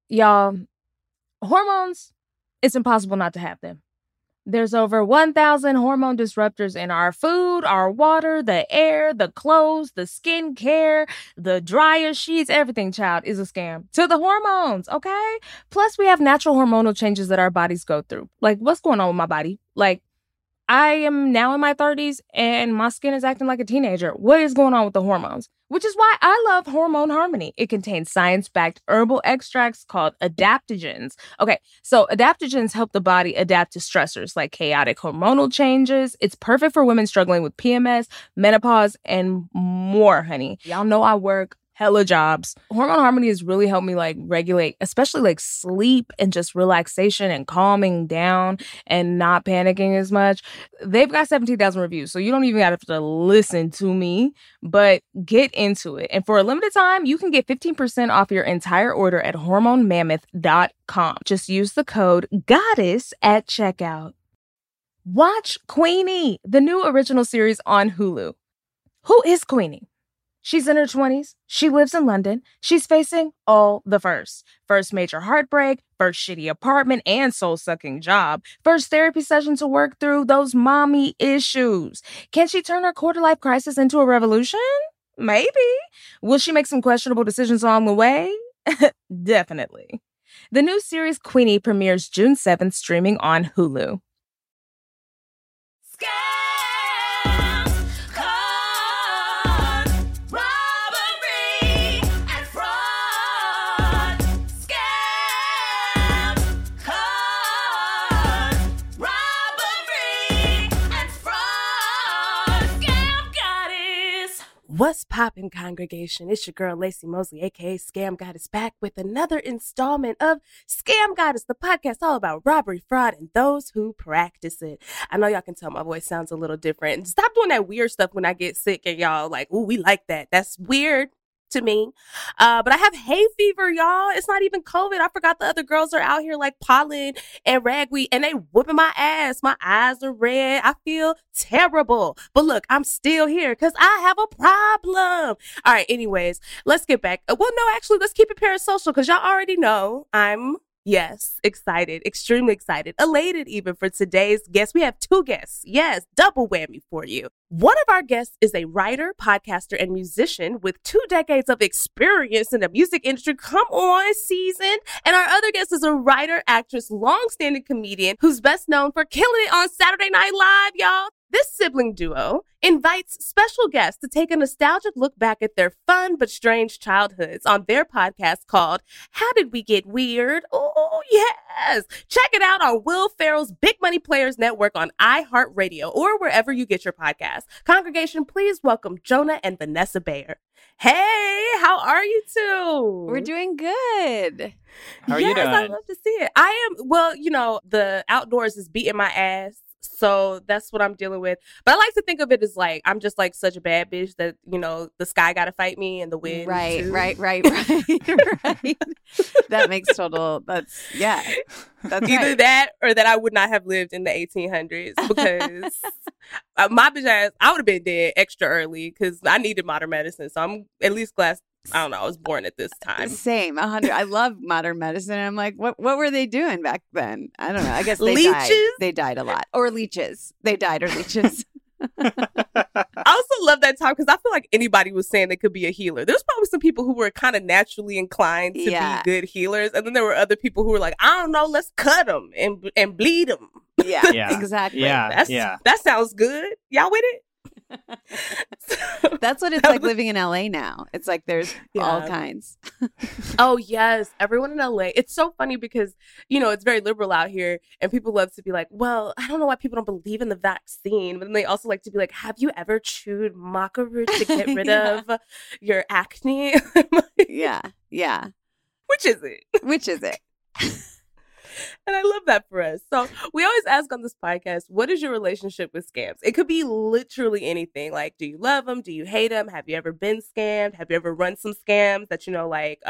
Y'all, hormones, it's impossible not to have them. There's over 1,000 hormone disruptors in our food, our water, the air, the clothes, the skincare, the dryer sheets, everything, child, is a scam. To the hormones, okay? Plus, we have natural hormonal changes that our bodies go through. Like, what's going on with my body? Like, I am now in my 30s and my skin is acting like a teenager. What is going on with the hormones? Which is why I love Hormone Harmony. It contains science-backed herbal extracts called adaptogens. Okay, so adaptogens help the body adapt to stressors like chaotic hormonal changes. It's perfect for women struggling with PMS, menopause, and more, honey. Y'all know I work hella jobs. Hormone Harmony has really helped me like regulate, especially like sleep and just relaxation and calming down and not panicking as much. They've got 17,000 reviews, so you don't even have to listen to me, but get into it. And for a limited time, you can get 15% off your entire order at hormonemammoth.com. Just use the code GODDESS at checkout. Watch Queenie, the new original series on Hulu. Who is Queenie? She's in her 20s. She lives in London. She's facing all the firsts. First major heartbreak, first shitty apartment and soul-sucking job, first therapy session to work through those mommy issues. Can she turn her quarter-life crisis into a revolution? Maybe. Will she make some questionable decisions along the way? Definitely. The new series Queenie premieres June 7th, streaming on Hulu. What's poppin', congregation? It's your girl, Lacey Mosley, a.k.a. Scam Goddess, back with another installment of Scam Goddess, the podcast all about robbery, fraud, and those who practice it. I know y'all can tell my voice sounds a little different. Stop doing that weird stuff when I get sick and y'all like, ooh, we like that. That's weird to me. But I have hay fever, y'all. It's not even COVID. I forgot the other girls are out here like pollen and ragweed and they whooping my ass. My eyes are red. I feel terrible. But look, I'm still here because I have a problem. All right, anyways, let's get back. Well, no, actually, let's keep it parasocial because y'all already know I'm excited, extremely excited, elated even for today's guest. We have two guests. Yes, double whammy for you. One of our guests is a writer, podcaster, and musician with 2 decades of experience in the music industry. Come on, seasoned. And our other guest is a writer, actress, long-standing comedian who's best known for killing it on Saturday Night Live, y'all. This sibling duo invites special guests to take a nostalgic look back at their fun but strange childhoods on their podcast called How Did We Get Weird? Oh, yes. Check it out on Will Ferrell's Big Money Players Network on iHeartRadio or wherever you get your podcasts. Congregation, please welcome Jonah and Vanessa Bayer. Hey, how are you two? We're doing good. How are you doing? I love to see it. I am, well, you know, the outdoors is beating my ass. So that's what I'm dealing with. But I like to think of it as like, I'm just like such a bad bitch that, you know, the sky got to fight me and the wind. Right. too. Right. That makes total, that's Either right. that or that I would not have lived in the 1800s because my bitch ass, I would have been dead extra early because I needed modern medicine. So I'm at least glad, I don't know, I was born at this time. Same, 100. I love modern medicine. I'm like, what were they doing back then? I don't know. I guess they Leeches? died. They died a lot. Or leeches. They died or leeches. I also love that time because I feel like anybody was saying they could be a healer. There's probably some people who were kind of naturally inclined to be good healers. And then there were other people who were like, I don't know, let's cut them and bleed them. Yeah, exactly. That sounds good. Y'all with it? That's what it's like living in LA now. It's like there's all kinds. Oh, yes. Everyone in LA. It's so funny because, you know, it's very liberal out here and people love to be like, well, I don't know why people don't believe in the vaccine. But then they also like to be like, have you ever chewed maca root to get rid of your acne? Yeah. Which is it? And I love that for us. So we always ask on this podcast, what is your relationship with scams? It could be literally anything. Like, do you love them? Do you hate them? Have you ever been scammed? Have you ever run some scams that, you know, like the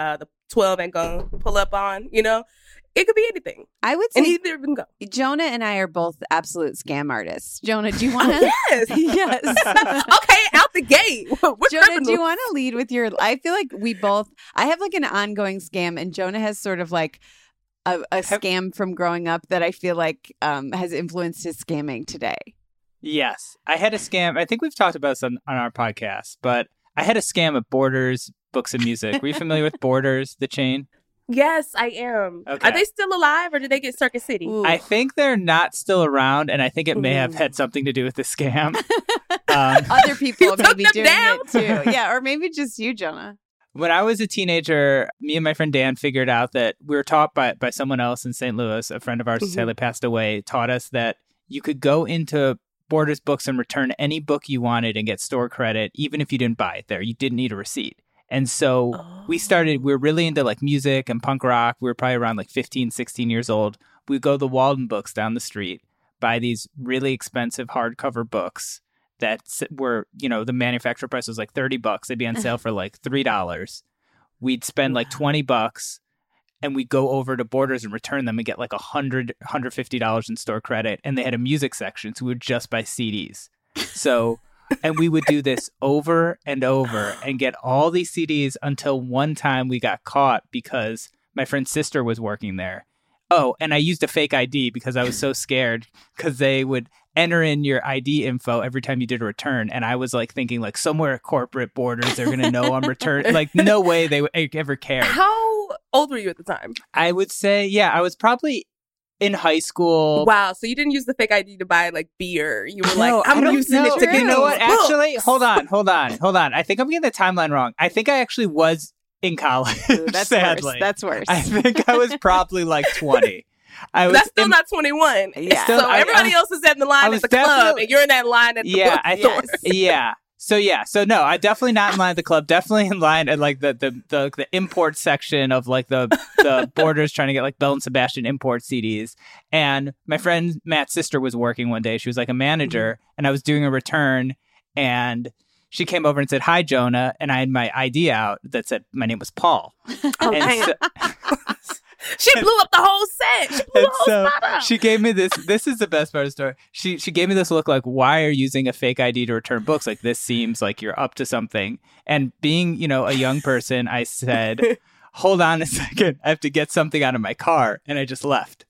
12 ain't gonna pull up on, you know? It could be anything. I would And say either can go. Jonah and I are both absolute scam artists. Jonah, do you want to? Yes. Yes. Okay, out the gate. We're Jonah, criminals. do you want to lead with your? I feel like I have like an ongoing scam, and Jonah has sort of like a scam from growing up that I feel like has influenced his scamming today. Yes. I had a scam. I think we've talked about this on our podcast, but I had a scam at Borders Books and Music. Were you familiar with Borders, the chain? Yes, I am. Okay. Are they still alive or did they get Circuit City? Ooh. I think they're not still around, and I think it may have had something to do with the scam. Other people You may took be them doing down? it too. Yeah, or maybe just you, Jonah. When I was a teenager, me and my friend Dan figured out that we were taught by someone else in St. Louis, a friend of ours who sadly passed away, taught us that you could go into Borders Books and return any book you wanted and get store credit, even if you didn't buy it there. You didn't need a receipt. And so we were really into like music and punk rock. We were probably around like 15, 16 years old. We'd go to the Walden Books down the street, buy these really expensive hardcover books that were, you know, the manufacturer price was like $30. They'd be on sale for like $3. We'd spend like $20 and we'd go over to Borders and return them and get like $150 in store credit. And they had a music section, so we would just buy CDs. So... And we would do this over and over and get all these CDs until one time we got caught because my friend's sister was working there. Oh, and I used a fake ID because I was so scared because they would enter in your ID info every time you did a return. And I was like thinking like somewhere at corporate Borders, they're going to know I'm returning. Like no way they would ever care. How old were you at the time? I would say, yeah, I was probably in high school. Wow, so you didn't use the fake ID to buy like beer. You were No, like, I I'm don't using know. it to get You know what? those Actually, books. hold on. I think I'm getting the timeline wrong. I think I actually was in college. Ooh, that's sadly. worse. That's worse. I think I was probably like 20. I was That's still not 21. Yeah. Still, So everybody else is in the line I at the was club, definitely- and you're in that line at the bookstore. So no, I definitely not in line at the club. Definitely in line at like the import section of like the Borders trying to get like Bell and Sebastian import CDs. And my friend Matt's sister was working one day. She was like a manager, and I was doing a return, and she came over and said, "Hi, Jonah," and I had my ID out that said my name was Paul. Oh, And damn. so- She blew up the whole set. She blew And the whole so spot up. she gave me this. This is the best part of the story. She gave me this look like, why are you using a fake ID to return books? Like, this seems like you're up to something. And being, you know, a young person, I said, hold on a second. I have to get something out of my car. And I just left.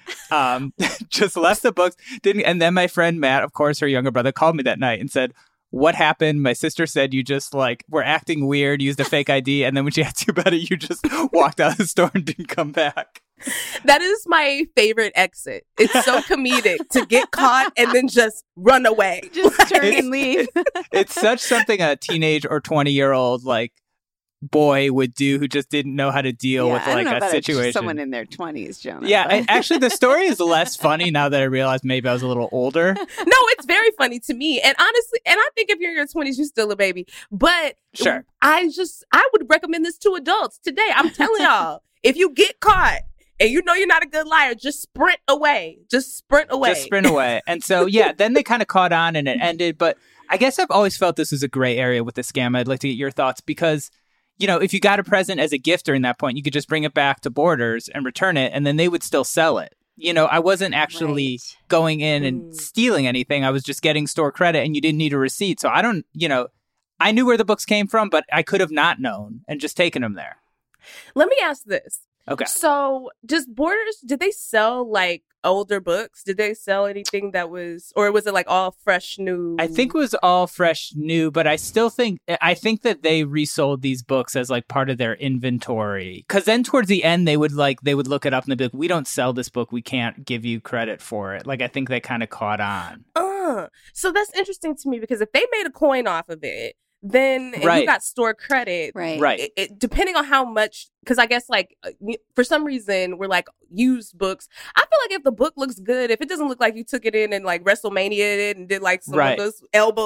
Just left the books. And then my friend Matt, of course, her younger brother, called me that night and said, what happened? My sister said you just like were acting weird, used a fake ID, and then when she asked you about it, you just walked out of the store and didn't come back. That is my favorite exit. It's so comedic to get caught and then just run away. Just turn and leave. It's such something a teenage or 20-year-old like boy would do who just didn't know how to deal with I don't like know a about situation. someone in their 20s, Jonah. Yeah, but- actually, the story is less funny now that I realize maybe I was a little older. No, it's very funny to me. And honestly, and I think if you're in your 20s, you're still a baby. But Sure. I would recommend this to adults today. I'm telling y'all, if you get caught and you know you're not a good liar, just sprint away. Just sprint away. Just sprint away. And so, yeah, then they kind of caught on and it ended. But I guess I've always felt this was a gray area with the scam. I'd like to get your thoughts because, you know, if you got a present as a gift during that point, you could just bring it back to Borders and return it, and then they would still sell it. You know, I wasn't actually Right. going in and stealing anything. I was just getting store credit, and you didn't need a receipt. So I don't, you know, I knew where the books came from, but I could have not known and just taken them there. Let me ask this. Okay. So, just Borders, did they sell like older books? Did they sell anything that was, or was it like all fresh, new? I think it was all fresh, new, but I think that they resold these books as like part of their inventory. Because then towards the end, they would look it up and they'd be like, we don't sell this book. We can't give you credit for it. Like, I think they kind of caught on. So that's interesting to me because if they made a coin off of it, then and Right. you got store credit. Right. Right. Depending on how much, because I guess like for some reason we're like used books. I feel like if the book looks good, if it doesn't look like you took it in and like WrestleMania it and did like some Right. of those elbow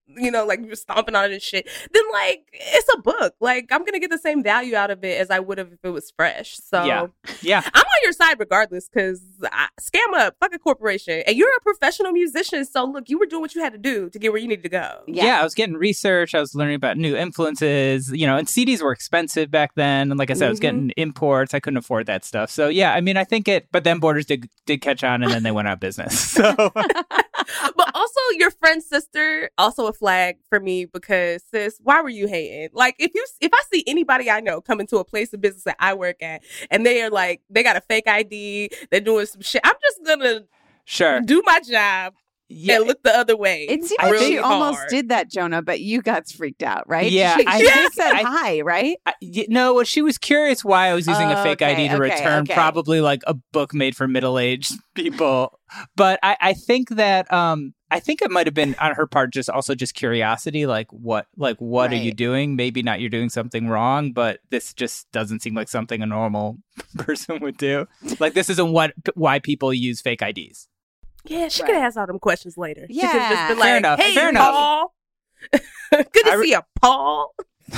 you know, like you're stomping on it and shit, then like it's a book. Like I'm gonna get the same value out of it as I would have if it was fresh. So yeah, I'm on your side regardless, because scam up, fuck a corporation, and you're a professional musician. So look, you were doing what you had to do to get where you needed to go. Yeah, I was getting research. I was learning about new influences, you know, and CDs were expensive back then. And like I said, I was getting imports. I couldn't afford that stuff. So yeah, I mean, I think but then Borders did catch on, and then they went out of business. So. But also your friend's sister, also a flag for me, because sis, why were you hating? Like if I see anybody I know come into a place of business that I work at and they are like, they got a fake ID, they're doing some shit, I'm just gonna do my job. Yeah, and look the other way. It seems like she almost did that, Jonah, but you got freaked out, right? Yeah. She said hi, right? No, well, she was curious why I was using a fake ID to return probably like a book made for middle-aged people. But I think that I think it might have been on her part just curiosity, like what right. Are you doing? Maybe not you're doing something wrong, but this just doesn't seem like something a normal person would do. Like this isn't why people use fake IDs. Yeah, she could have asked all them questions later. Yeah. She could just be like, hey, fair Paul. Good to see you, Paul.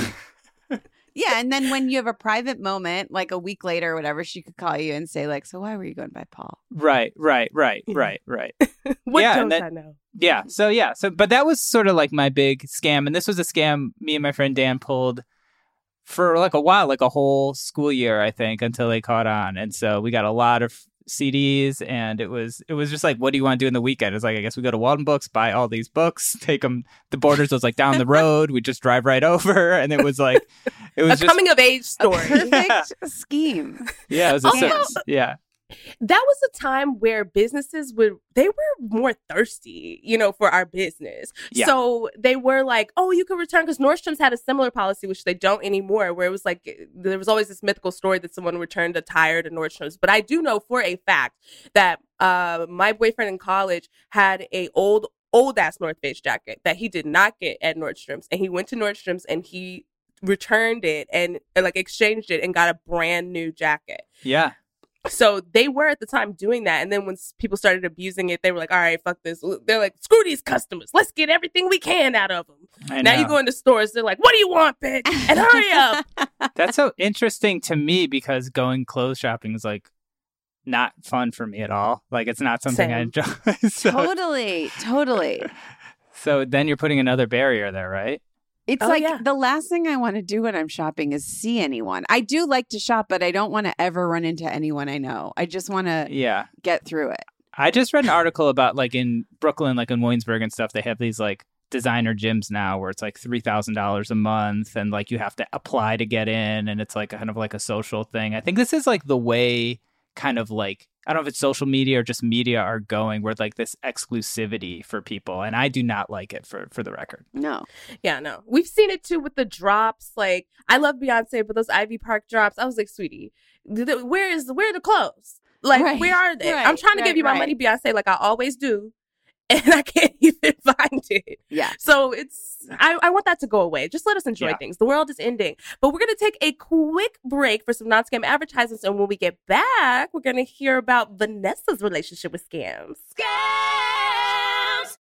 Yeah, and then when you have a private moment, like a week later or whatever, she could call you and say, like, so why were you going by Paul? Right. What yeah, don't I know? Yeah, so but that was sort of like my big scam. And this was a scam me and my friend Dan pulled for like a while, like a whole school year, I think, until they caught on. And so we got a lot of CDs, and it was just like, what do you want to do in the weekend? It's like, I guess we go to Walden Books, buy all these books, take them. The Borders was like down the road. We just drive right over, and it was like, it was a coming of age story. Perfect scheme. Yeah, it was yeah. That was a time where businesses were more thirsty, you know, for our business. Yeah. So they were like, oh, you can return, because Nordstrom's had a similar policy, which they don't anymore, where it was like, there was always this mythical story that someone returned a tire to Nordstrom's. But I do know for a fact that my boyfriend in college had a old ass North Face jacket that he did not get at Nordstrom's. And he went to Nordstrom's and he returned it and like exchanged it and got a brand new jacket. Yeah. So they were at the time doing that. And then when people started abusing it, they were like, all right, fuck this. They're like, screw these customers. Let's get everything we can out of them. Now you go into stores, they're like, what do you want, bitch? And hurry up. That's so interesting to me, because going clothes shopping is like not fun for me at all. Like it's not something I enjoy. Totally. So then you're putting another barrier there, right? It's the last thing I want to do when I'm shopping is see anyone. I do like to shop, but I don't want to ever run into anyone I know. I just want to get through it. I just read an article about like in Brooklyn, like in Williamsburg and stuff, they have these like designer gyms now where it's like $3,000 a month and like you have to apply to get in, and it's like kind of like a social thing. I think this is like the way kind of like, I don't know if it's social media or just media are going, where like this exclusivity for people. And I do not like it for the record. No. Yeah, no. We've seen it too with the drops. Like, I love Beyonce, but those Ivy Park drops, I was like, sweetie, where are the clothes? Like, where are they? I'm trying to give you my money, Beyonce, like I always do. And I can't even find it. Yeah. So I want that to go away. Just let us enjoy things. The world is ending. But we're going to take a quick break for some non-scam advertisements. And when we get back, we're going to hear about Vanessa's relationship with scams. Scams!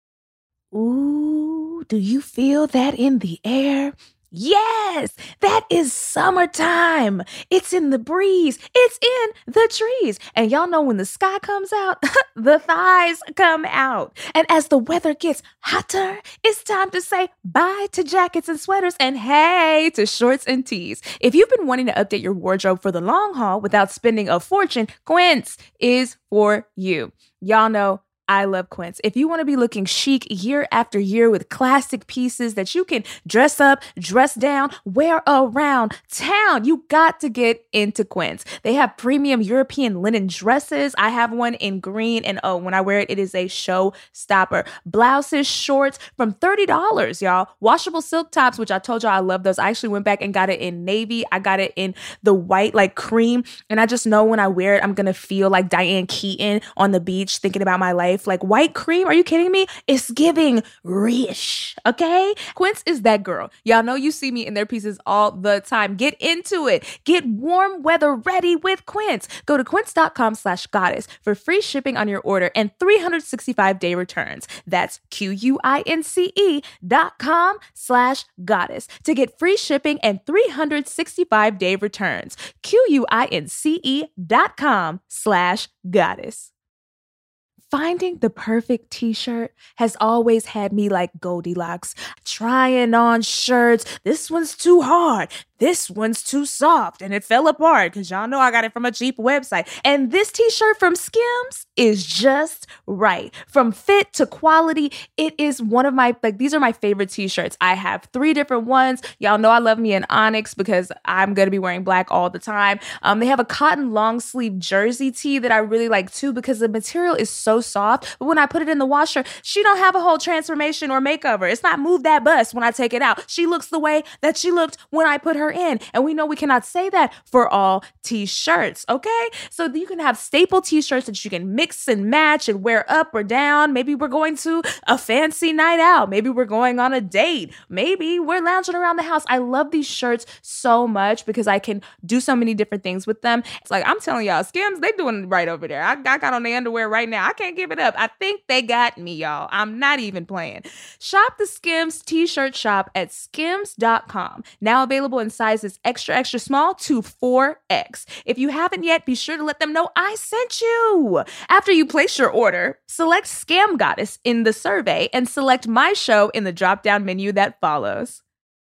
Ooh, do you feel that in the air? Yes, that is summertime. It's in the breeze. It's in the trees. And y'all know when the sky comes out, the thighs come out. And as the weather gets hotter, it's time to say bye to jackets and sweaters and hey to shorts and tees. If you've been wanting to update your wardrobe for the long haul without spending a fortune, Quince is for you. Y'all know I love Quince. If you want to be looking chic year after year with classic pieces that you can dress up, dress down, wear around town, you got to get into Quince. They have premium European linen dresses. I have one in green, and when I wear it, it is a showstopper. Blouses, shorts from $30, y'all. Washable silk tops, which I told y'all I love those. I actually went back and got it in navy. I got it in the white, like cream, and I just know when I wear it, I'm going to feel like Diane Keaton on the beach thinking about my life. life. Like white cream, are you kidding me? It's giving rich, okay? Quince is that girl. Y'all know you see me in their pieces all the time. Get into it. Get warm weather ready with Quince. Go to quince.com/goddess for free shipping on your order and 365-day returns. That's QUINCE.com/goddess to get free shipping and 365-day returns. QUINCE.com/goddess. Finding the perfect t-shirt has always had me like Goldilocks, trying on shirts. This one's too hard. This one's too soft, and it fell apart because y'all know I got it from a cheap website. And this t-shirt from Skims is just right. From fit to quality, it is one of my, like, these are my favorite t-shirts. I have 3 different ones. Y'all know I love me an onyx because I'm going to be wearing black all the time. They have a cotton long sleeve jersey tee that I really like too because the material is so soft. But when I put it in the washer, she don't have a whole transformation or makeover. It's not move that bust when I take it out. She looks the way that she looked when I put her in. And we know we cannot say that for all t-shirts, okay? So you can have staple t-shirts that you can mix and match and wear up or down. Maybe we're going to a fancy night out. Maybe we're going on a date. Maybe we're lounging around the house. I love these shirts so much because I can do so many different things with them. It's like, I'm telling y'all, Skims, they doing it right over there. I got on the underwear right now. I can't give it up. I think they got me, y'all. I'm not even playing. Shop the Skims t-shirt shop at skims.com. Now available in sizes extra, extra small to 4X. If you haven't yet, be sure to let them know I sent you. After you place your order, select Scam Goddess in the survey and select my show in the drop-down menu that follows.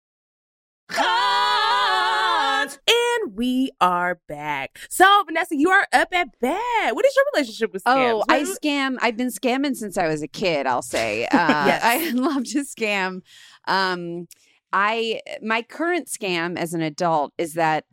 And we are back. So, Vanessa, you are up at bat. What is your relationship with scams? Oh, I've been scamming since I was a kid, I'll say. Yes. I love to scam. My current scam as an adult is that,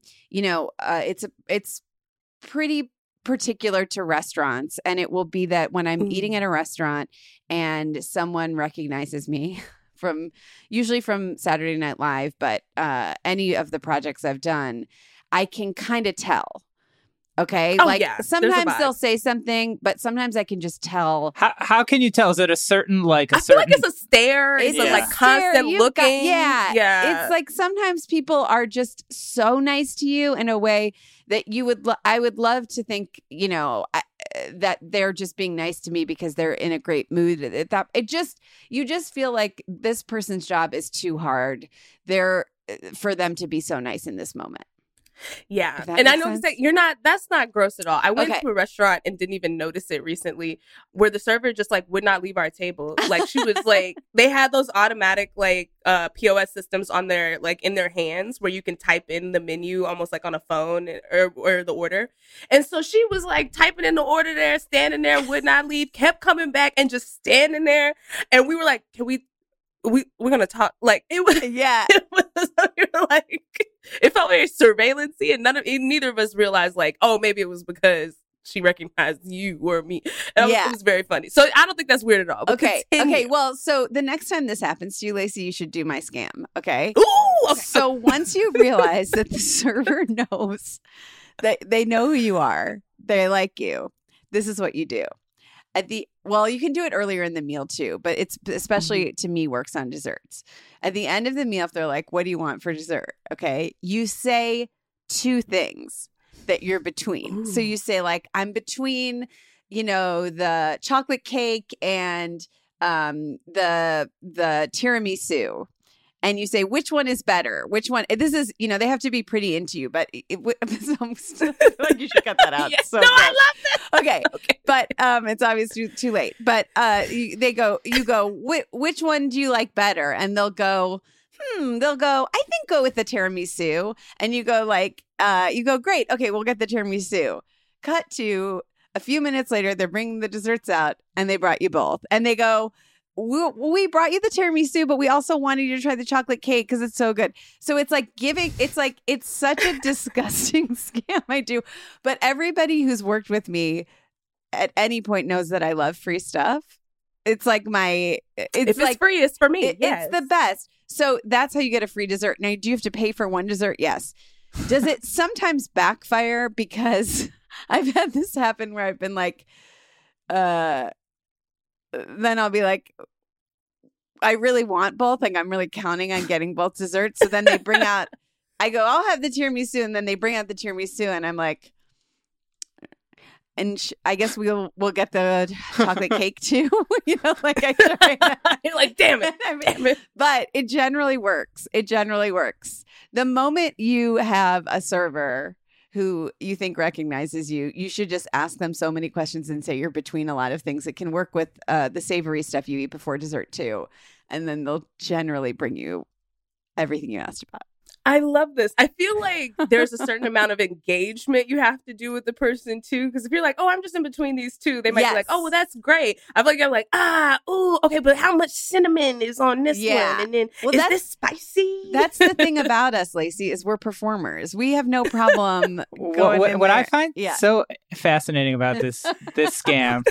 it's pretty particular to restaurants. And it will be that when I'm eating at a restaurant and someone recognizes me usually from Saturday Night Live, but any of the projects I've done, I can kind of tell. Okay. Oh, like yeah. sometimes they'll say something, but sometimes I can just tell. How can you tell? Is it a certain I feel like it's a stare. It's a like constant looking. Yeah. It's like sometimes people are just so nice to you in a way that I would love to think, that they're just being nice to me because they're in a great mood. You just feel like this person's job is too hard for them to be so nice in this moment. Yeah. And I know that that's not gross at all. I went to a restaurant and didn't even notice it recently where the server just like would not leave our table. Like she was like, they had those automatic like POS systems on their, like in their hands where you can type in the menu almost like on a phone or the order. And so she was like typing in the order there, standing there, would not leave, kept coming back and just standing there. And we were like, we're gonna talk. Like it was, yeah. It felt very surveillance-y, and neither of us realized like, oh, maybe it was because she recognized you or me. And it was very funny. So I don't think that's weird at all. Okay. Well, so the next time this happens to you, Lacey, you should do my scam. Okay. Ooh. Okay. So once you realize that the server knows that they know who you are, they like you, this is what you do. You can do it earlier in the meal too, but it's especially to me works on desserts. At the end of the meal, if they're like, what do you want for dessert? Okay. You say 2 things that you're between. Ooh. So you say like, I'm between, the chocolate cake and the tiramisu. And you say, which one is better? Which one? This is, they have to be pretty into you, but like you should cut that out. Yes. So I love this. Okay. But it's obviously too late. But you go, which one do you like better? And they'll go, I think go with the tiramisu. And you go like, great. Okay, we'll get the tiramisu. Cut to a few minutes later, they're bringing the desserts out and they brought you both. And they go, we brought you the tiramisu, but we also wanted you to try the chocolate cake because it's so good. So it's like it's such a disgusting scam I do. But everybody who's worked with me at any point knows that I love free stuff. It's like it's free, it's for me. Yes. It's the best. So that's how you get a free dessert. Now, do you have to pay for one dessert? Yes. Does it sometimes backfire? Because I've had this happen where I've been like, then I'll be like, I really want both. Like, I'm really counting on getting both desserts. So then they bring out, I go, I'll have the tiramisu. And then they bring out the tiramisu. And I'm like, and I guess we'll get the chocolate cake too. You know, like I try. You're like, damn it. Damn it. But it generally works. It generally works. The moment you have a server who you think recognizes you, you should just ask them so many questions and say you're between a lot of things. It can work with the savory stuff you eat before dessert too. And then they'll generally bring you everything you asked about. I love this. I feel like there's a certain amount of engagement you have to do with the person too. Because if you're like, oh, I'm just in between these two, they might be like, oh, well, that's great. I feel like you're like, ooh, okay, but how much cinnamon is on this one? And then is this spicy? That's the thing about us, Lacey, is we're performers. We have no problem going in what there. I find so fascinating about this scam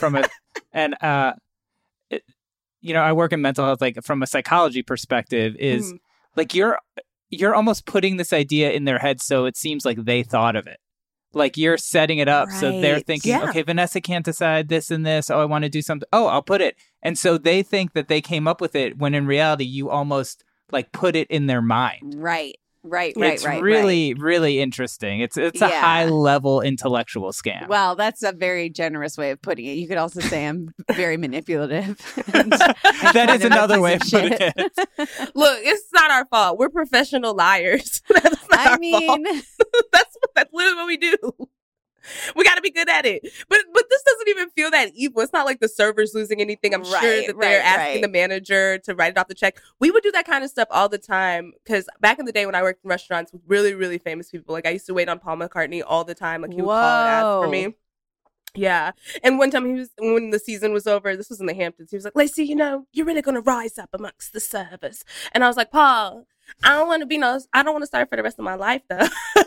I work in mental health, like from a psychology perspective, is like you're almost putting this idea in their head so it seems like they thought of it. Like you're setting it up so they're thinking, okay, Vanessa can't decide this and this. Oh, I want to do something. Oh, I'll put it. And so they think that they came up with it when in reality you almost like put it in their mind. Right. It's really, really interesting. It's a high level intellectual scam. Well, that's a very generous way of putting it. You could also say I'm very manipulative. That is another way of putting it. Look, it's not our fault. We're professional liars. That's not our fault. That's literally what we do. We got to be good at it. But this doesn't even feel that evil. It's not like the server's losing anything. I'm sure that they're asking the manager to write it off the check. We would do that kind of stuff all the time. Because back in the day when I worked in restaurants with really, really famous people, like I used to wait on Paul McCartney all the time. Like he would call and ask for me. Yeah. And one time when the season was over, this was in the Hamptons, he was like, Lacey, you're really going to rise up amongst the servers. And I was like, Paul, I don't want to start for the rest of my life though.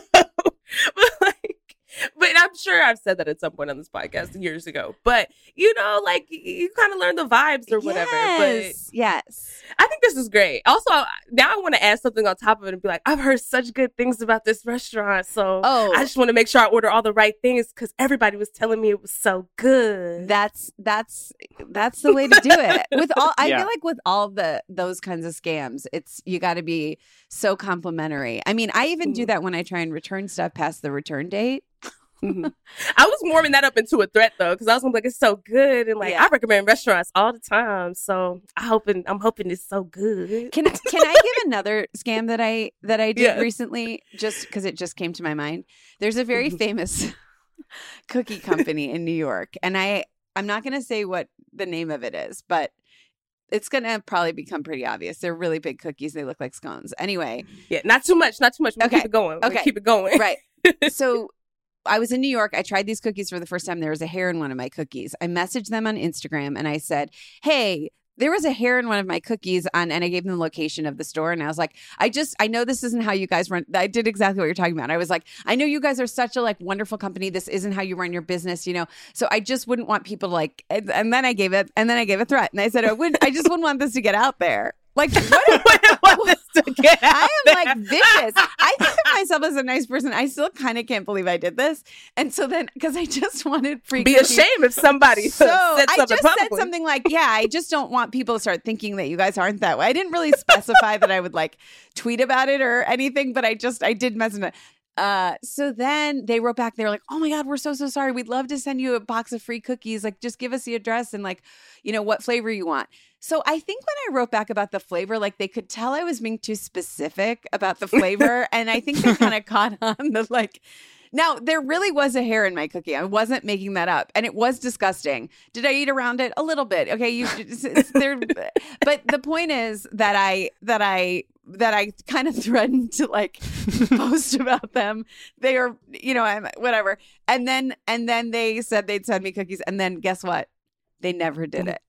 But I'm sure I've said that at some point on this podcast years ago. But, you kind of learn the vibes or whatever. Yes. I think this is great. Also, now I want to add something on top of it and be like, I've heard such good things about this restaurant. So I just want to make sure I order all the right things because everybody was telling me it was so good. That's the way to do it. I feel like with all those kinds of scams, you got to be so complimentary. I mean, I even do that when I try and return stuff past the return date. I was warming that up into a threat though, because I was gonna be like, it's so good, and I recommend restaurants all the time. So I'm hoping it's so good. Can I give another scam that I did recently, just because it just came to my mind? There's a very famous cookie company in New York, and I'm not gonna say what the name of it is, but it's going to probably become pretty obvious. They're really big cookies. They look like scones. Anyway. Yeah, not too much. We'll keep it going. Keep it going. Right. So I was in New York. I tried these cookies for the first time. There was a hair in one of my cookies. I messaged them on Instagram and I said, hey, there was a hair in one of my cookies and I gave them the location of the store. And I was like, I know this isn't how you guys run. I did exactly what you're talking about. I was like, I know you guys are such a wonderful company. This isn't how you run your business, So I just wouldn't want people to and then I gave a threat. And I said, I just wouldn't want this to get out there. Like, what I am vicious. I think of myself as a nice person. I still kind of can't believe I did this. And so then, because I just wanted free be cookies. ashamed if somebody said something I just publicly. said something like, I just don't want people to start thinking that you guys aren't that way. I didn't really specify that I would tweet about it or anything, but I did message it. So then they wrote back, they were like, oh my God, we're so sorry. We'd love to send you a box of free cookies. Just give us the address and what flavor you want. So I think when I wrote back about the flavor, they could tell I was being too specific about the flavor. And I think they kind of caught on the now there really was a hair in my cookie. I wasn't making that up. And it was disgusting. Did I eat around it? A little bit. Okay. But the point is that I kind of threatened to post about them. They are, whatever. And then they said they'd send me cookies. And then guess what? They never did it.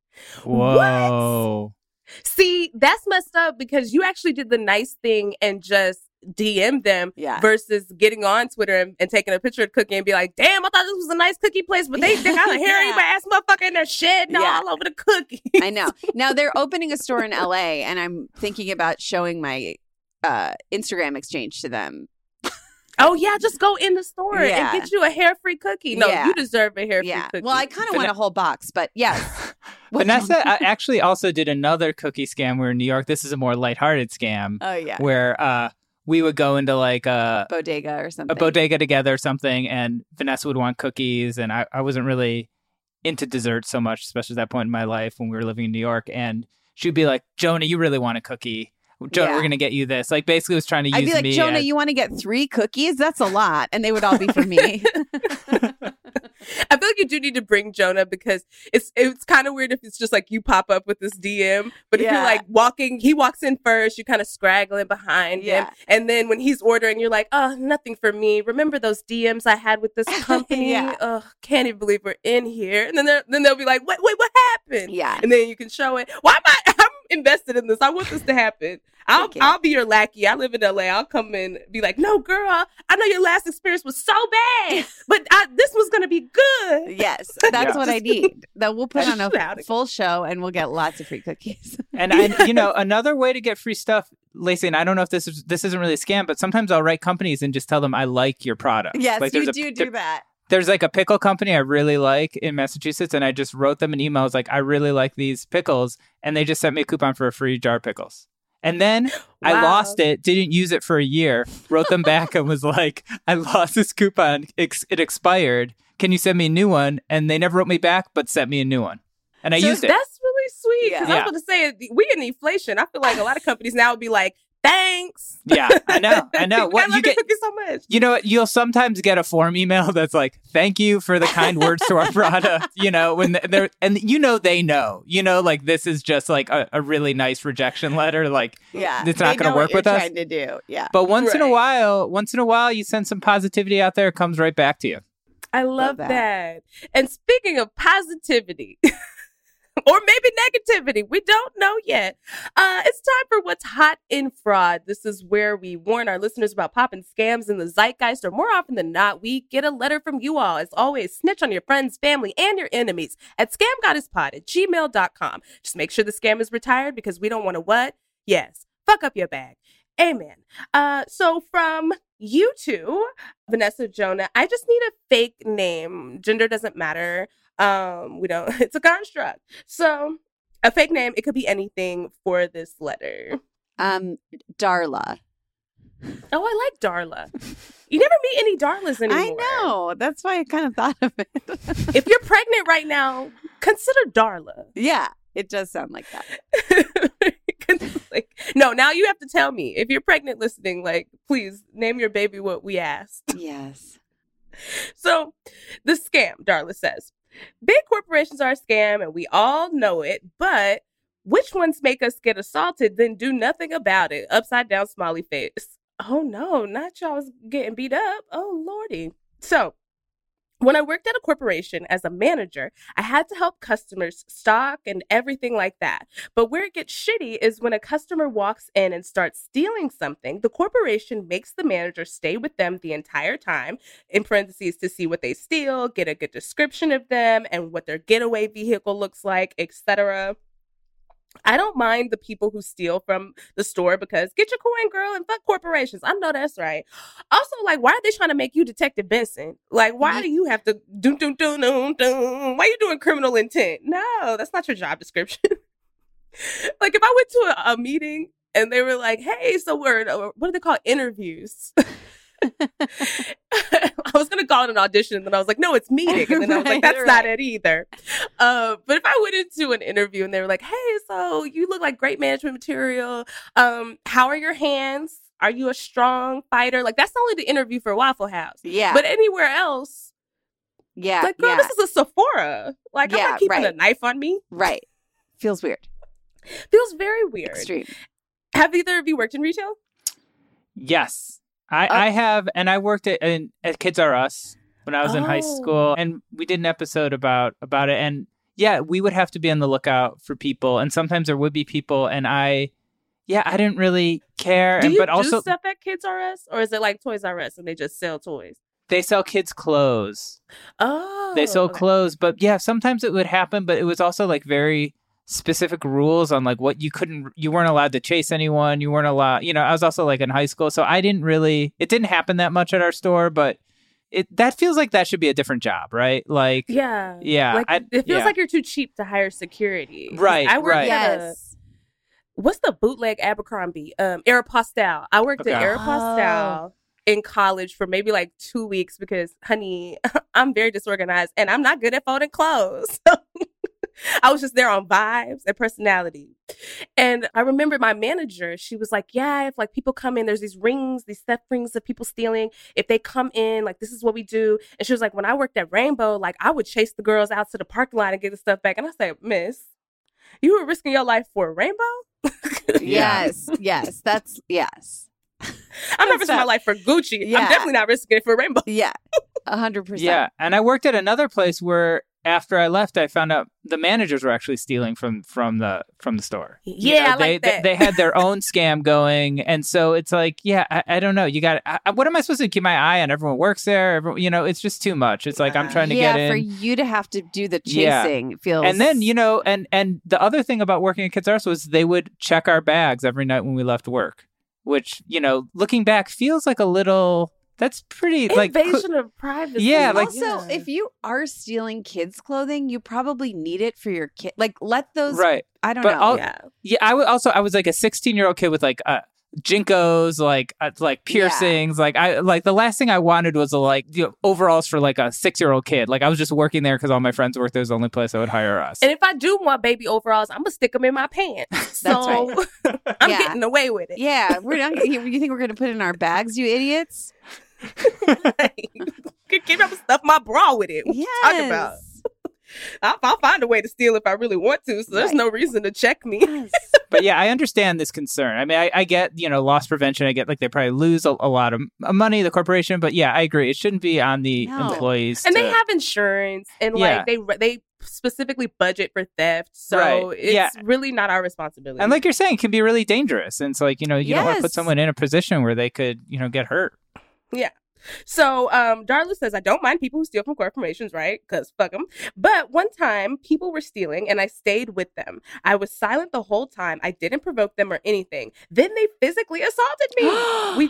Whoa. What? See, that's messed up because you actually did the nice thing and just DM them versus getting on Twitter and taking a picture of the cookie and be like, damn, I thought this was a nice cookie place, but they got a hairy ass motherfucker in there shedding all over the cookie. I know. Now they're opening a store in LA and I'm thinking about showing my Instagram exchange to them. Oh, yeah, just go in the store and get you a hair-free cookie. No, you deserve a hair-free cookie. Well, I kind of want a whole box, but yes. Vanessa actually also did another cookie scam. We were in New York. This is a more lighthearted scam. Oh, yeah. Where we would go into like a bodega or something. A bodega together or something, and Vanessa would want cookies, and I wasn't really into dessert so much, especially at that point in my life when we were living in New York. And she'd be like, Jonah, you really want a cookie? Jonah, we're going to get you this. Like, basically was trying to use me. I'd be like, Jonah, you want to get 3 cookies? That's a lot. And they would all be for me. I feel like you do need to bring Jonah because it's kind of weird if it's just like you pop up with this DM. But if you're like walking, he walks in first, you're kind of scraggling behind him. And then when he's ordering, you're like, oh, nothing for me. Remember those DMs I had with this company? Oh, can't even believe we're in here. And then they'll be like, wait, what happened? Yeah. And then you can show it. Why am I'm invested in this. I want this to happen. I'll be your lackey. I live in LA. I'll come in and be like, no, girl, I know your last experience was so bad, but this was going to be good. Yes, that's what I need. That we'll put on a full show and we'll get lots of free cookies. And another way to get free stuff, Lacey, and I don't know if this isn't really a scam, but sometimes I'll write companies and just tell them I like your product. Yes, like you do that. There's like a pickle company I really like in Massachusetts, and I just wrote them an email. I was like, I really like these pickles, and they just sent me a coupon for a free jar of pickles. And then I lost it, didn't use it for a year, wrote them back and was like, I lost this coupon. It expired. Can you send me a new one? And they never wrote me back, but sent me a new one. And I used it. That's really sweet. Because I was going to say, we in inflation. I feel like a lot of companies now would be like, thanks. Yeah, I know. What you get so much. You know what? You'll sometimes get a form email that's like, "Thank you for the kind words to our product." When they're and they know. Like this is just like a really nice rejection letter. Like, it's not going to work with us. Trying to do, yeah. But once in a while, you send some positivity out there. It comes right back to you. I love that. And speaking of positivity. Or maybe negativity. We don't know yet. It's time for What's Hot in Fraud. This is where we warn our listeners about popping scams in the zeitgeist, or more often than not, we get a letter from you all. As always, snitch on your friends, family, and your enemies at scamgoddesspod@gmail.com. Just make sure the scam is retired because we don't want to what? Yes, fuck up your bag. Amen. So from you two, Vanessa, Jonah, I just need a fake name. Gender doesn't matter. It's a construct. So a fake name, it could be anything for this letter. Darla. Oh, I like Darla. You never meet any Darlas anymore. I know. That's why I kind of thought of it. If you're pregnant right now, consider Darla. Yeah, it does sound like that. No, now you have to tell me. If you're pregnant listening, please name your baby what we asked. Yes. So the scam, Darla says. Big corporations are a scam and we all know it, but which ones make us get assaulted then do nothing about it? Upside down smiley face. Oh no, not y'all's getting beat up. Oh lordy. So when I worked at a corporation as a manager, I had to help customers stock and everything like that. But where it gets shitty is when a customer walks in and starts stealing something, the corporation makes the manager stay with them the entire time, in parentheses, to see what they steal, get a good description of them and what their getaway vehicle looks like, etc. I don't mind the people who steal from the store because get your coin, girl, and fuck corporations. I know that's right. Also, why are they trying to make you Detective Benson? Why do you have to do? Why are you doing criminal intent? No, that's not your job description. If I went to a meeting and they were like, hey, so what do they call interviews? I was going to call it an audition, and then I was like, no, it's meeting. And then I was like, that's not it either. But if I went into an interview and they were like, hey, so you look like great management material. How are your hands? Are you a strong fighter? That's only the interview for Waffle House. Yeah. But anywhere else, girl, this is a Sephora. I'm not keeping a knife on me. Right. Feels weird. Feels very weird. Extreme. Have either of you worked in retail? Yes. I have, and I worked at Kids R Us when I was in high school, and we did an episode about it. And yeah, we would have to be on the lookout for people, and sometimes there would be people, and I didn't really care. Do you do stuff at Kids R Us, or is it like Toys R Us and they just sell toys? They sell kids' clothes. Oh, they sell clothes, but yeah, sometimes it would happen, but it was also very specific rules on you weren't allowed to chase anyone. You weren't allowed, I was also in high school. So it didn't happen that much at our store, but that feels like that should be a different job, right? Like, Yeah. yeah. Like, it feels like you're too cheap to hire security. Right, I worked right. at what's the bootleg Abercrombie? Aeropostale. I worked at Aeropostale in college for maybe like 2 weeks because, honey, I'm very disorganized and I'm not good at folding clothes. I was just there on vibes and personality. And I remember my manager, she was like, yeah, if like people come in, there's these rings, these theft rings of people stealing. If they come in, like, this is what we do. And she was like, when I worked at Rainbow, like, I would chase the girls out to the parking lot and get the stuff back. And I said, miss, you were risking your life for a rainbow? Yes. That's yes. I'm not risking my life for Gucci. Yeah. I'm definitely not risking it for Rainbow. Yeah. 100%. Yeah. And I worked at another place where after I left, I found out the managers were actually stealing from the store. Yeah, I like that. They had their own scam going, and so it's like, yeah, I don't know. You got what am I supposed to keep my eye on? Everyone works there. It's just too much. It's like I'm trying to get in. For you to have to do the chasing, it feels. And then and the other thing about working at Kids Arts was they would check our bags every night when we left work, which looking back feels like a little. That's pretty invasion of privacy. Yeah, like also, if you are stealing kids' clothing, you probably need it for your kid. Like, let those. Right. I don't know. I was like a 16-year-old kid with like Jinkos, like piercings. Yeah. Like the last thing I wanted was overalls for like a 6-year-old kid. Like I was just working there because all my friends worked there. It was the only place I would hire us. And if I do want baby overalls, I'm gonna stick them in my pants. That's right. I'm getting away with it. Yeah, we're not. You think we're gonna put it in our bags, you idiots? Keep up stuff my bra with it. What you talking about? I'll find a way to steal if I really want to, so there's no reason to check me. Yes. But yeah, I understand this concern. I mean, I get, loss prevention. I get like they probably lose a lot of money, the corporation. But yeah, I agree. It shouldn't be on the employees. And they have insurance and like they specifically budget for theft. So it's really not our responsibility. And like you're saying, it can be really dangerous. And it's like, you don't want to put someone in a position where they could, get hurt. Yeah. So Darla says, I don't mind people who steal from corporations, right? Because fuck them. But one time, people were stealing and I stayed with them. I was silent the whole time. I didn't provoke them or anything. Then they physically assaulted me.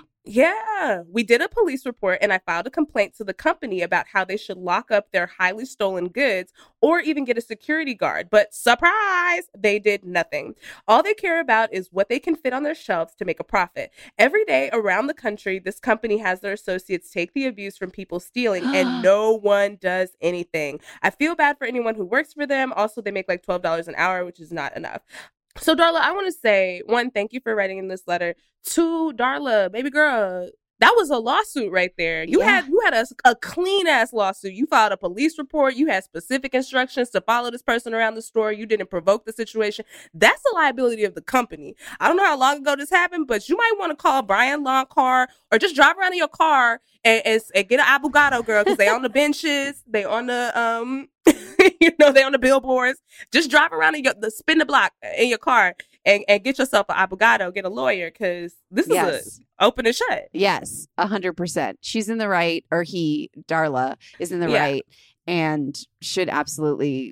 We did a police report and I filed a complaint to the company about how they should lock up their highly stolen goods or even get a security guard. But surprise, they did nothing. All they care about is what they can fit on their shelves to make a profit. Every day around the country, this company has their associates take the abuse from people stealing and no one does anything. I feel bad for anyone who works for them. Also, they make like $12 an hour, which is not enough. So, Darla, I want to say, one, thank you for writing in this letter. Two, Darla, baby girl, that was a lawsuit right there. You had a clean ass lawsuit. You filed a police report. You had specific instructions to follow this person around the store. You didn't provoke the situation. That's the liability of the company. I don't know how long ago this happened, but you might want to call Brian Lawn Car or just drive around in your car and get an Abogado, girl, because they on the benches, they on the they on the billboards. Just drive around spin the block in your car and get yourself an Abogado, get a lawyer, because this is open and shut. Yes, 100%. She's in the right, or Darla, is in the right and should absolutely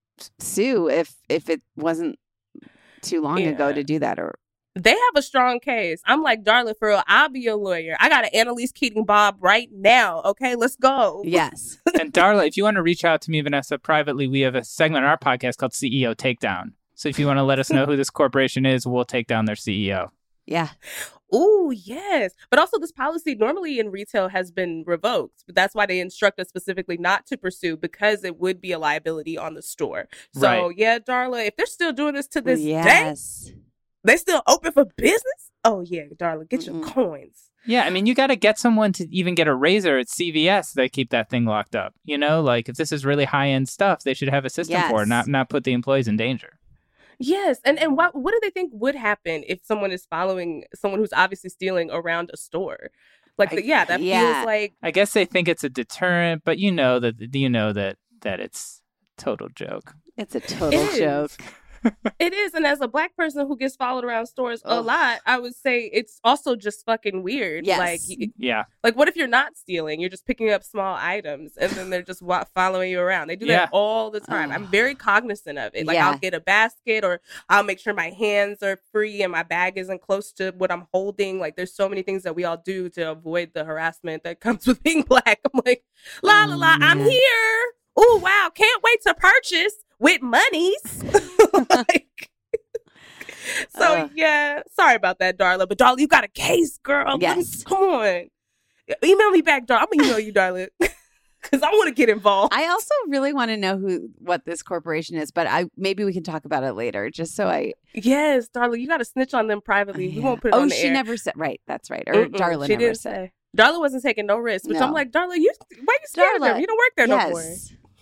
sue if it wasn't too long ago to do that. Or they have a strong case. I'm like, Darla, for real, I'll be your lawyer. I got an Annalise Keating Bob right now. Okay, let's go. Yes. And Darla, if you want to reach out to me, Vanessa, privately, we have a segment on our podcast called CEO Takedown. So if you want to let us know who this corporation is, we'll take down their CEO. Yeah. Oh, yes. But also this policy normally in retail has been revoked. But that's why they instruct us specifically not to pursue, because it would be a liability on the store. So yeah, Darla, if they're still doing this to this day, they still open for business? Oh, yeah, Darla, get your coins. Yeah, I mean, you got to get someone to even get a razor at CVS that keep that thing locked up. Like if this is really high-end stuff, they should have a system for it, not put the employees in danger. Yes, and what do they think would happen if someone is following someone who's obviously stealing around a store? Like, that feels like... I guess they think it's a deterrent, but that it's total joke. It's a total joke. It is. And as a Black person who gets followed around stores a lot, I would say it's also just fucking weird. Yes. Like, what if you're not stealing? You're just picking up small items and then they're just following you around. They do that all the time. I'm very cognizant of it. Like, I'll get a basket or I'll make sure my hands are free and my bag isn't close to what I'm holding. Like, there's so many things that we all do to avoid the harassment that comes with being Black. I'm like, la, la, la, I'm here. Oh, wow. Can't wait to purchase with monies. Like, so yeah, sorry about that, Darla. But Darla, you got a case, girl. Yes. Come on. Email me back, Darla. I'm gonna email you, Darla. Because I want to get involved. I also really want to know what this corporation is, but maybe we can talk about it later. Just so Yes, Darla, you got to snitch on them privately. We won't put it on the air. Oh, she never said. Right, that's right. Or Darla never said. Darla wasn't taking no risks. Which I'm like, Darla, why you scared of them? You don't work there no more.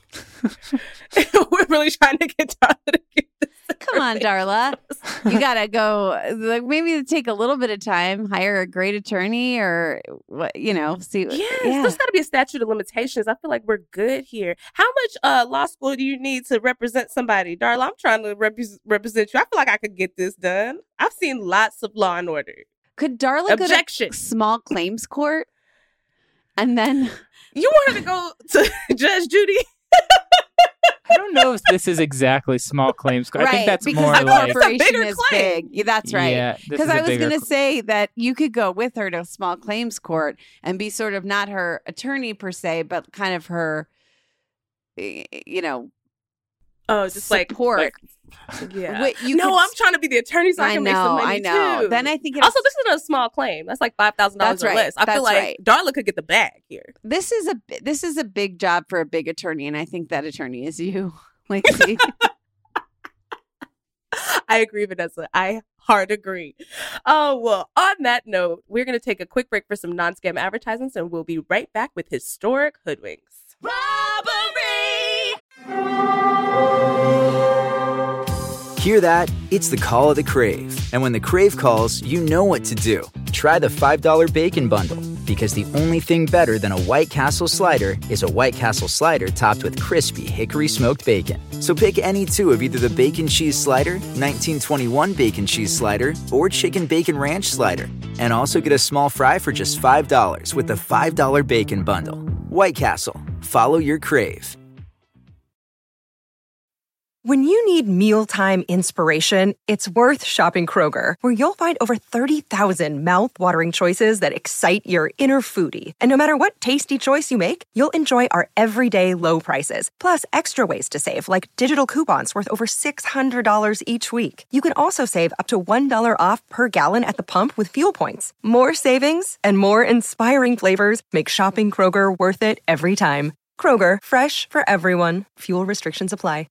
We're really trying to get Darla to get this. Come on, Darla. You gotta go. Like, maybe take a little bit of time, hire a great attorney, or what? See. There's got to be a statute of limitations. I feel like we're good here. How much law school do you need to represent somebody, Darla? I'm trying to represent you. I feel like I could get this done. I've seen lots of Law and Order. Could Darla go to small claims court, and then you want her to go to Judge Judy? I don't know if this is exactly small claims. Right, I think that's because more the like corporation is big. Yeah, that's right. Yeah, because I was going to say that you could go with her to small claims court and be sort of not her attorney per se, but kind of her, just support. Yeah. I'm trying to be the attorney so I can make some money too. Then I think also this is a small claim. That's like $5,000 or less. I feel like Darla could get the bag here. This is a big job for a big attorney, and I think that attorney is you, Lacey. I agree, Vanessa. I hard agree. Oh, well, on that note, we're going to take a quick break for some non-scam advertisements, and we'll be right back with Historic Hoodwinks. Robbery! Hear that? It's the call of the Crave. And when the Crave calls, you know what to do. Try the $5 Bacon Bundle. Because the only thing better than a White Castle slider is a White Castle slider topped with crispy hickory smoked bacon. So pick any two of either the Bacon Cheese Slider, 1921 Bacon Cheese Slider, or Chicken Bacon Ranch Slider. And also get a small fry for just $5 with the $5 Bacon Bundle. White Castle. Follow your crave. When you need mealtime inspiration, it's worth shopping Kroger, where you'll find over 30,000 mouth-watering choices that excite your inner foodie. And no matter what tasty choice you make, you'll enjoy our everyday low prices, plus extra ways to save, like digital coupons worth over $600 each week. You can also save up to $1 off per gallon at the pump with fuel points. More savings and more inspiring flavors make shopping Kroger worth it every time. Kroger, fresh for everyone. Fuel restrictions apply.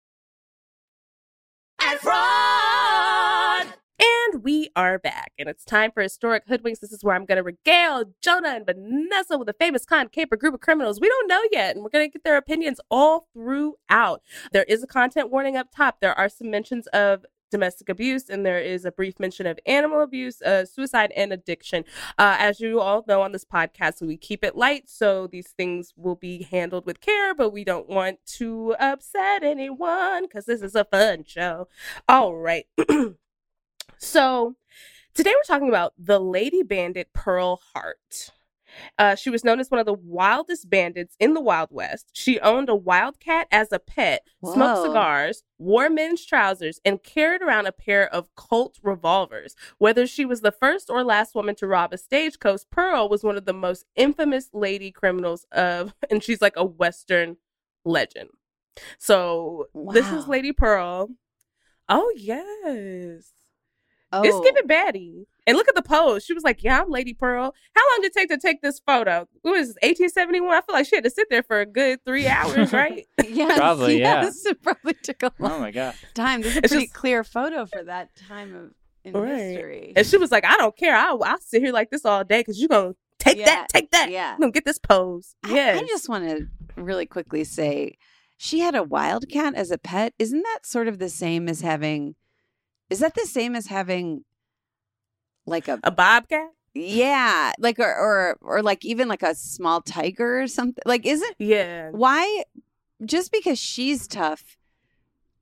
And we are back, and it's time for Historic Hoodwinks. This is where I'm going to regale Jonah and Vanessa with a famous con caper group of criminals we don't know yet, and we're going to get their opinions all throughout. There is a content warning up top. There are some mentions of domestic abuse, and there is a brief mention of animal abuse, suicide, and addiction. As you all know on this podcast, we keep it light, so these things will be handled with care, but we don't want to upset anyone because this is a fun show. All right. So today we're talking about the lady bandit Pearl Hart. She was known as one of the wildest bandits in the Wild West. She owned a wildcat as a pet, smoked cigars, wore men's trousers, and carried around a pair of Colt revolvers. Whether she was the first or last woman to rob a stagecoach, Pearl was one of the most infamous lady criminals and she's like a Western legend. So This is Lady Pearl. Oh, yes. It's giving baddie. And look at the pose. She was like, yeah, I'm Lady Pearl. How long did it take to take this photo? It was 1871. I feel like she had to sit there for a good 3 hours, right? Yes, probably, yes. It probably took a long my God. time. This is a pretty clear photo for that time in history. And she was like, I don't care. I'll sit here like this all day because you're going to take that. Yeah. I'm going to get this pose. I just want to really quickly say, she had a wildcat as a pet. Isn't that sort of the same as having... Is that the same as having like a bobcat? Yeah, like or like even like a small tiger or something. Like, isn't why? Just because she's tough,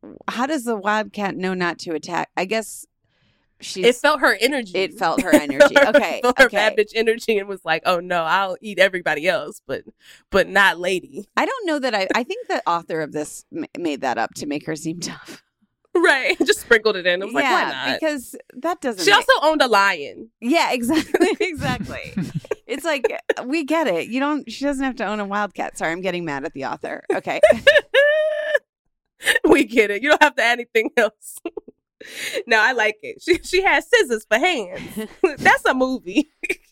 how does the wildcat know not to attack? I guess It felt her energy. It felt her energy. Okay. It felt her bad bitch energy and was like, oh no, I'll eat everybody else, but not lady. I don't know that I think the author of this made that up to make her seem tough. Right. Just sprinkled it in. I was like, why not? Because that doesn't. She also owned a lion. Yeah, exactly. Exactly. It's like, we get it. She doesn't have to own a wildcat. Sorry, I'm getting mad at the author. Okay. We get it. You don't have to add anything else. No, I like it. She has scissors for hands. That's a movie.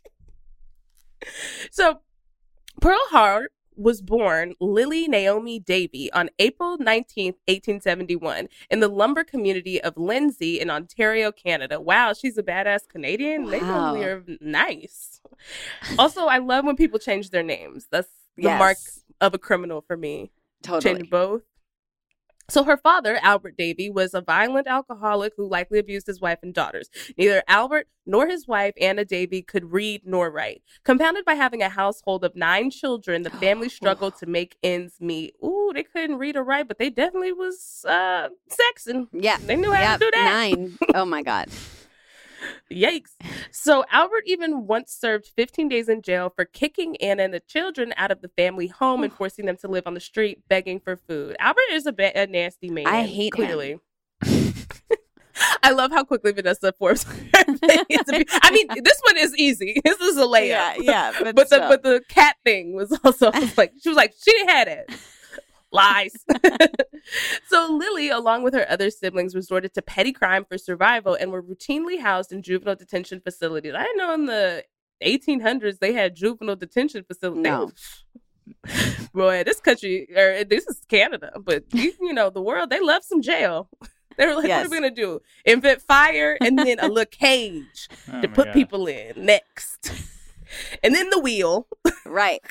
So, Pearl Hart was born Lily Naomi Davy on April 19th, 1871, in the lumber community of Lindsay in Ontario, Canada. Wow, she's a badass Canadian. Wow. They normally are nice. Also, I love when people change their names. That's the mark of a criminal for me. Totally. Change both. So her father, Albert Davy, was a violent alcoholic who likely abused his wife and daughters. Neither Albert nor his wife, Anna Davy, could read nor write. Compounded by having a household of 9 children, the family struggled to make ends meet. Ooh, they couldn't read or write, but they definitely was sexing. Yeah. They knew how to do that. 9. Oh, my God. Yikes. So Albert even once served 15 days in jail for kicking Anna and the children out of the family home and forcing them to live on the street begging for food. Albert is a nasty man. I hate clearly. him. I love how quickly Vanessa Forbes. I mean, this one is easy. This is a layup. Yeah. But the cat thing was also like, she was like, she didn't have it. Lies. So Lily, along with her other siblings, resorted to petty crime for survival and were routinely housed in juvenile detention facilities. I didn't know in the 1800s they had juvenile detention facilities. No. Boy, this country, or this is Canada, but you know, the world, they love some jail. They were like, what are we going to do? Invent fire and then a little cage to put people in next. And then the wheel. Right.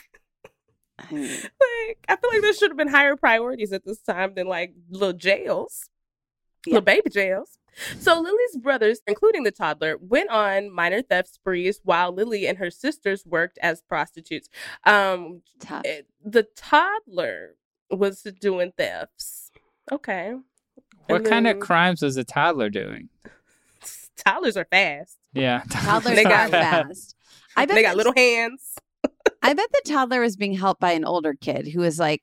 I feel like there should have been higher priorities at this time than like little jails, little baby jails. So Lily's brothers, including the toddler, went on minor theft sprees while Lily and her sisters worked as prostitutes. The toddler was doing thefts. Okay. What kind of crimes was a toddler doing? Toddlers are fast. Yeah. Toddlers are fast. I bet they got little hands. I bet the toddler was being helped by an older kid who was like,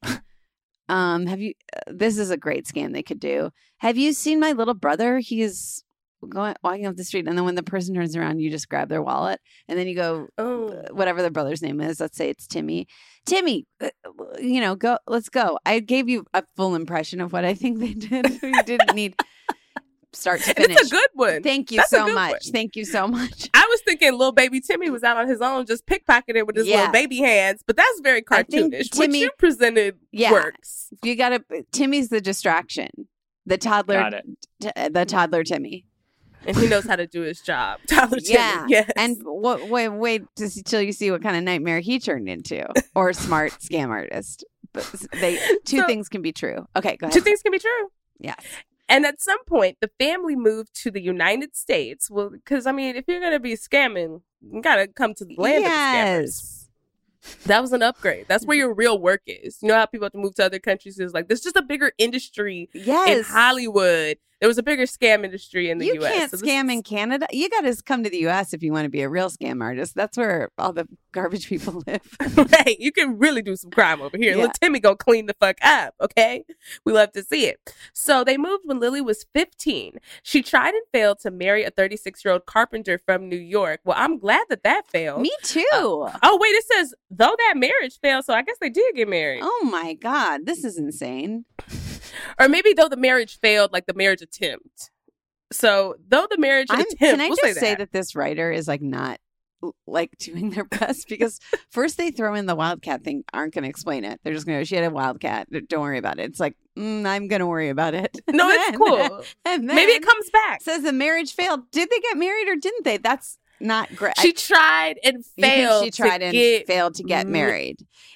this is a great scam they could do. Have you seen my little brother? He's walking up the street. And then when the person turns around, you just grab their wallet. And then you go, whatever the brother's name is. Let's say it's Timmy. Timmy, go, let's go. I gave you a full impression of what I think they did. You didn't need start to finish. It's a good one. Thank you so much. Thank you so much. I was thinking little baby Timmy was out on his own, just pickpocketing with his little baby hands, but that's very cartoonish. What you presented works. You got to. Timmy's the distraction. The toddler. The toddler Timmy. And he knows how to do his job. Toddler Timmy. Yes. And wait till you see what kind of nightmare he turned into, or smart scam artist. But two things can be true. Okay, go ahead. 2 things can be true. Yes. And at some point, the family moved to the United States. Well, because, I mean, if you're going to be scamming, you got to come to the land of the scammers. That was an upgrade. That's where your real work is. You know how people have to move to other countries? It's like, there's just a bigger industry in Hollywood. There was a bigger scam industry in the U.S. You can't scam in Canada. You got to come to the U.S. if you want to be a real scam artist. That's where all the garbage people live. Right. You can really do some crime over here. Let Timmy go clean the fuck up, okay? We love to see it. So they moved when Lily was 15. She tried and failed to marry a 36-year-old carpenter from New York. Well, I'm glad that failed. Me too. Oh, wait, it says, though that marriage failed, so I guess they did get married. Oh, my God. This is insane. Or maybe though the marriage failed, like the marriage attempt. So though the marriage attempt, can I just say that this writer is like not like doing their best, because first they throw in the wildcat thing, aren't going to explain it. They're just going to, she had a wildcat. Don't worry about it. It's like, I'm going to worry about it. No, it's cool. And maybe it comes back. Says the marriage failed. Did they get married or didn't they? That's not great. She tried and failed. Failed to get married.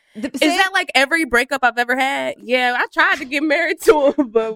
Is that like every breakup I've ever had? Yeah, I tried to get married to him, but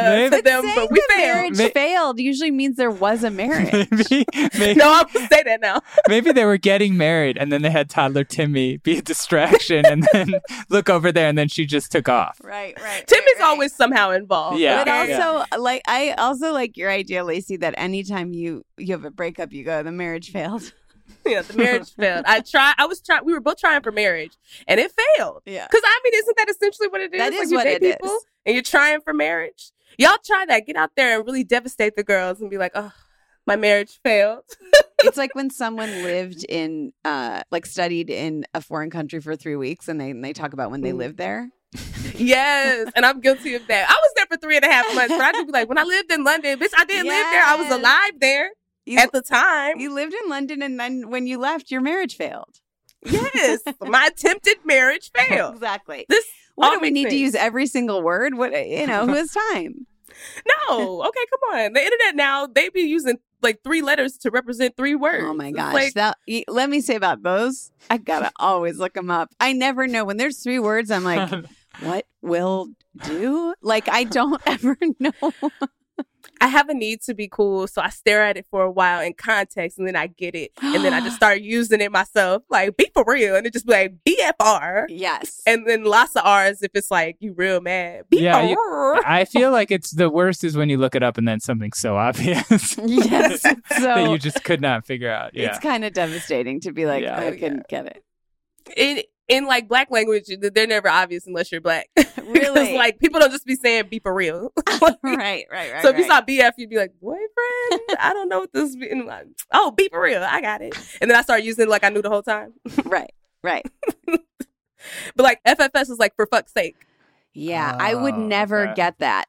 we failed. Marriage failed usually means there was a marriage. maybe, No, I'll say that now. maybe they were getting married and then they had toddler Timmy be a distraction and then look over there and then she just took off. Right. Timmy's always somehow involved. Yeah. But okay? also, I also like your idea, Lacey, that anytime you have a breakup, you go, the marriage failed. Yeah, the marriage failed. We were both trying for marriage, and it failed. Yeah. Because, I mean, isn't that essentially what it is? That is you what date it people is. and you're trying for marriage. Y'all try that. Get out there and really devastate the girls and be like, oh, my marriage failed. It's like when someone lived in, studied in a foreign country for 3 weeks and they talk about when they lived there. Yes, and I'm guilty of that. I was there for 3.5 months, but I do be like, when I lived in London, bitch, I didn't live there. I was alive there at the time. You lived in London, and then when you left, your marriage failed. Yes, my attempted marriage failed. Exactly. This What all do we makes need to sense. use every single word? What who has time? No, okay, come on. The internet now, they be using like 3 letters to represent 3 words. Oh my It's gosh! like, Let me say about those. I gotta always look them up. I never know when there's 3 words. I'm like, what will do? Like I don't ever know. I have a need to be cool, so I stare at it for a while in context, and then I get it, and then I just start using it myself, like be for real, and it just be like BFR, Yes. and then lots of R's if it's like you real mad. BFR. I feel like it's the worst is when you look it up and then something's so obvious Yes. that So you just could not figure out. Yeah. it's kind of devastating to be like, Yeah. I couldn't get it. In like black language, they're never obvious unless you're black. Really? It's like people don't just be saying be for real. Right. So if you saw BF, you'd be like, boyfriend, I don't know what this means. Like, oh, be for real. I got it. And then I started using it like I knew the whole time. right. But like FFS is like for fuck's sake. Yeah, I would Oh, never okay. get that.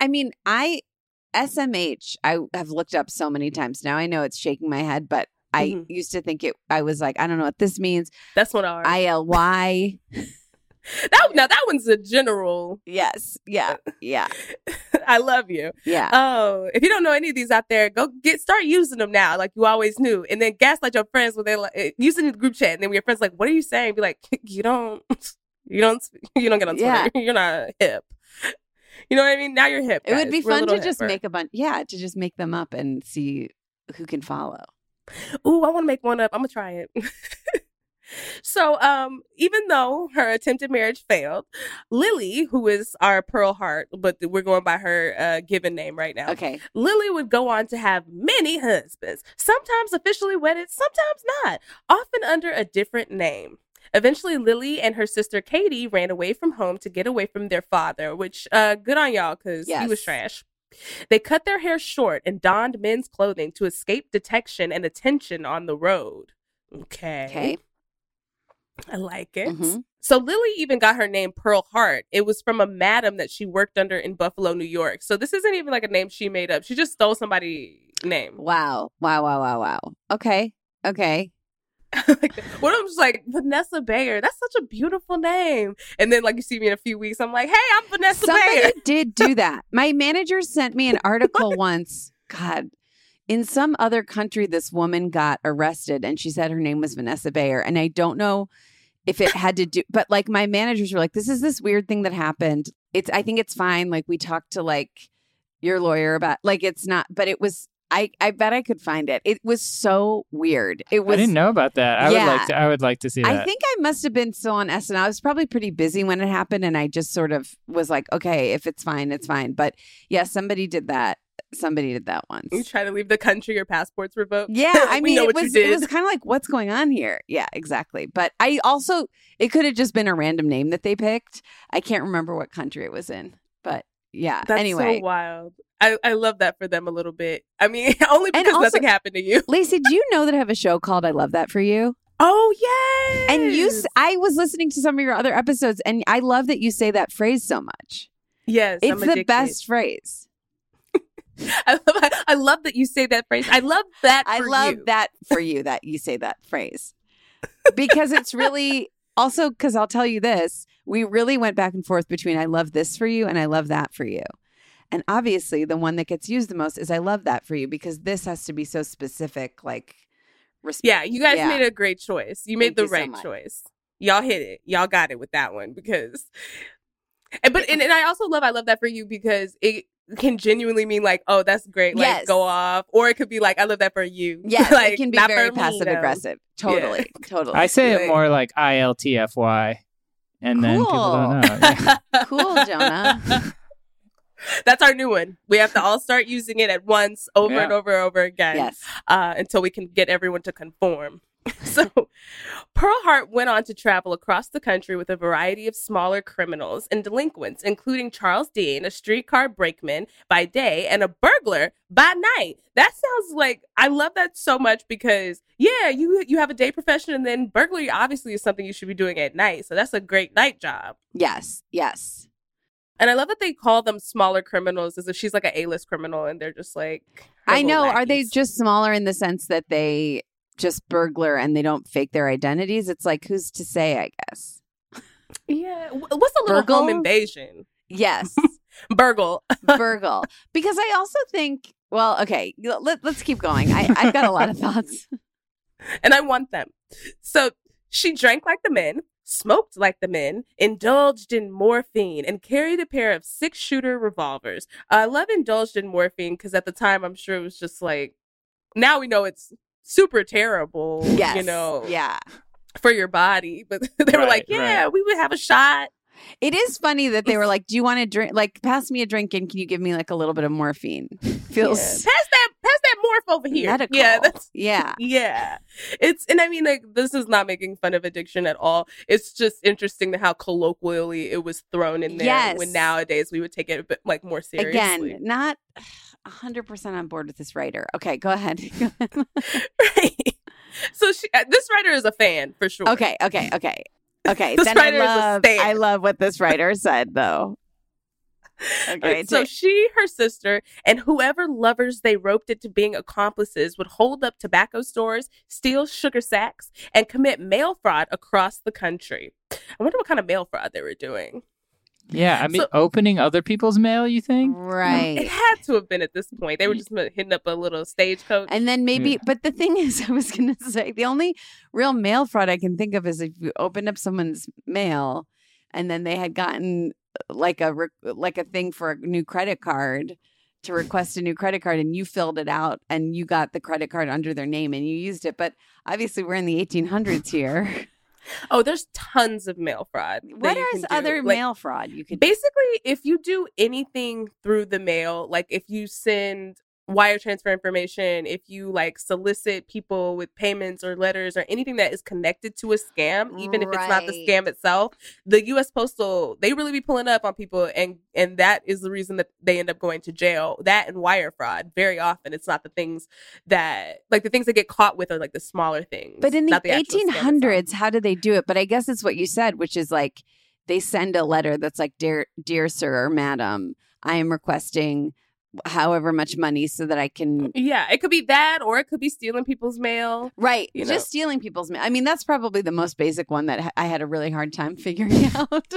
SMH, I have looked up so many times now. I know it's shaking my head, but I Mhm. used to think I was like, I don't know what this means. That's one R. ILY. Now that one's a general. Yes. Yeah. Yeah. I love you. Yeah. Oh, if you don't know any of these out there, start using them now, like you always knew, and then gaslight your friends when they like using the group chat, and then when your friends like, "What are you saying?" Be like, "You don't get on Twitter. Yeah. You're not hip." You know what I mean? Now you're hip. It would guys. be We're a fun to little just hipper. make a bunch. Yeah. To just make them up and see who can follow. Ooh, I want to make one up. I'm gonna try it. So, even though her attempted marriage failed, Lily, who is our Pearl Hart, but we're going by her given name right now. Okay. Lily would go on to have many husbands, sometimes officially wedded, sometimes not, often under a different name. Eventually, Lily and her sister Katie ran away from home to get away from their father, which good on y'all because he was Yes. trash. They cut their hair short and donned men's clothing to escape detection and attention on the road. Okay. I like it. Mhm. So Lily even got her name Pearl Hart. It was from a madam that she worked under in Buffalo, New York. So this isn't even like a name she made up. She just stole somebody's name. Wow. Okay. What I'm just like, Vanessa Bayer. That's such a beautiful name. And then like you see me in a few weeks, I'm like, hey, I'm Vanessa Somebody Bayer. did do that. My manager sent me an article once. God, in some other country, this woman got arrested and she said her name was Vanessa Bayer. And I don't know if it had to do, but like my managers were like, this weird thing that happened. I think it's fine. Like we talked to like your lawyer about, like, it's not, but it was, I bet I could find it. It was so weird. It was. I didn't know about that. I would like to see that. I think I must have been still on SNL. I was probably pretty busy when it happened, and I just sort of was like, okay, if it's fine, it's fine. But yeah, somebody did that. Somebody did that once. You try to leave the country, your passport's revoked. Yeah, I We mean, know it what you was did. kind of like, what's going on here? Yeah, exactly. But I also, it could have just been a random name that they picked. I can't remember what country it was in, but yeah. That's anyway, so wild. I love that for them a little bit. I mean, only And because also- nothing happened to you. Lacey, do you know that I have a show called I Love That For You? Oh, yes. And I was listening to some of your other episodes, and I love that you say that phrase so much. Yes, It's I'm the addicted. best phrase. I love that you say that phrase. I love that I for love you. that for you that you say that phrase. Because it's really also, because I'll tell you this, we really went back and forth between I love this for you and I love that for you. And obviously the one that gets used the most is I love that for you, because this has to be so specific, like Yeah, you guys Yeah. made a great choice. You made Thank the you so right much. choice. Y'all hit it. Y'all got it with that one because, and I also love that for you because it can genuinely mean like, oh, that's great. Like, Yes. go off. Or it could be like, I love that for you. Yes, like, it can be not very for me, passive though. aggressive. Totally, totally. I say Like- it more like ILTFY, and then people don't know. Yeah. Cool, Jonah. That's our new one. We have to all start using it at once, over Yeah. and over and over again, Yes. until we can get everyone to conform. So, Pearl Hart went on to travel across the country with a variety of smaller criminals and delinquents, including Charles Dean, a streetcar brakeman by day and a burglar by night. That sounds like, I love that so much because, yeah, you have a day profession and then burglary obviously is something you should be doing at night. So that's a great night job. Yes. Yes. And I love that they call them smaller criminals as if she's like an A-list criminal and they're just like... her I little know. Are they lackeys. just smaller in the sense that they just burglar and they don't fake their identities? It's like, who's to say, I guess. Yeah. What's a little home Burgle? invasion? Yes. Burgle. Burgle. Because I also think, well, okay, let's keep going. I've got a lot of thoughts. And I want them. So she drank like the men, smoked like the men, indulged in morphine, and carried a pair of 6-shooter revolvers. I love indulged in morphine because at the time I'm sure it was just like, now we know it's super terrible, Yes. you know, Yeah. for your body. But they were Right, like, yeah, we would have a shot. It is funny that they were like, do you want to drink? Like, pass me a drink and can you give me like a little bit of morphine? Feels Pass that morph over here. medical. Yeah, that's Yeah. yeah. And I mean, like, this is not making fun of addiction at all. It's just interesting to how colloquially it was thrown in there. Yes. When nowadays we would take it a bit like more seriously. Again, not 100% on board with this writer. Okay, go ahead. Right. So this writer is a fan for sure. Okay. This Then writer is a stan. I love what this writer said, though. Okay. So she, her sister, and whoever lovers they roped into being accomplices would hold up tobacco stores, steal sugar sacks, and commit mail fraud across the country. I wonder what kind of mail fraud they were doing. Yeah, I mean, So- opening other people's mail, you think? It Right. had to have been at this point. They were just hitting up a little stagecoach. And then maybe, Yeah. but the thing is, I was going to say, the only real mail fraud I can think of is if you opened up someone's mail and then they had gotten like a thing for a new credit card to request a new credit card and you filled it out and you got the credit card under their name and you used it. But obviously we're in the 1800s here. Oh, there's tons of mail fraud. that What you is can do. other Like, mail fraud you could Basically, if you do anything through the mail, like if you send wire transfer information, if you like solicit people with payments or letters or anything that is connected to a scam, even if it's not the Right. scam itself, the US Postal, they really be pulling up on people and that is the reason that they end up going to jail. That and wire fraud, very often it's not the things that like the things that get caught with are like the smaller things. But in the not actual scam itself. 1800s, how do they do it? But I guess it's what you said, which is like they send a letter that's like, dear sir or madam, I am requesting however much money so that I can. Yeah, it could be that or it could be stealing people's mail. Right. You Just know. stealing people's mail. I mean, that's probably the most basic one that I had a really hard time figuring out. But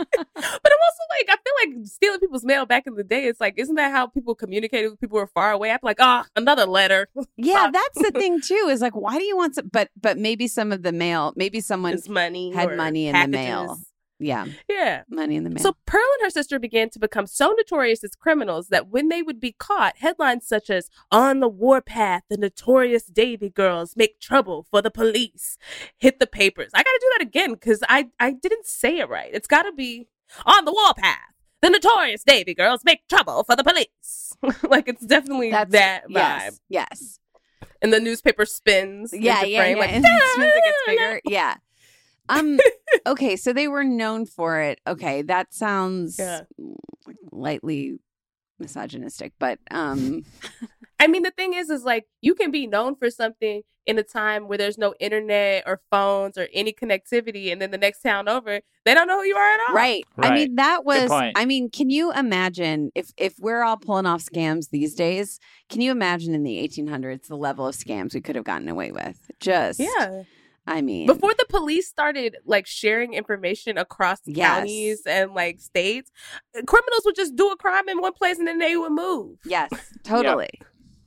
I'm also like, I feel like stealing people's mail back in the day, it's like, isn't that how people communicated with people who are far away? I'd be like, another letter. Yeah, that's the thing too. Is like, why do you want some? But maybe some of the mail. Maybe someone It's money. had or money in the mail. packages. Yeah, Yeah. money in the mail. So Pearl and her sister began to become so notorious as criminals that when they would be caught, headlines such as "On the Warpath, the notorious Davy girls make trouble for the police" hit the papers. I got to do that again because I didn't say it right. It's got to be "On the Warpath, the notorious Davy girls make trouble for the police." Like it's definitely that vibe. Yes. And the newspaper spins. Yeah. into frame, like, And as soon as it gets bigger, yeah. Okay, so they were known for it. Okay, that sounds Yeah. lightly misogynistic, but I mean, the thing is like you can be known for something in a time where there's no internet or phones or any connectivity, and then the next town over, they don't know who you are at all. right. I Right. mean, that was. point. I mean, can you imagine if we're all pulling off scams these days? Can you imagine in the 1800s the level of scams we could have gotten away with? Just Yeah. I mean, Before the police started like sharing information across Yes. counties and like states, criminals would just do a crime in one place and then they would move. yes, totally.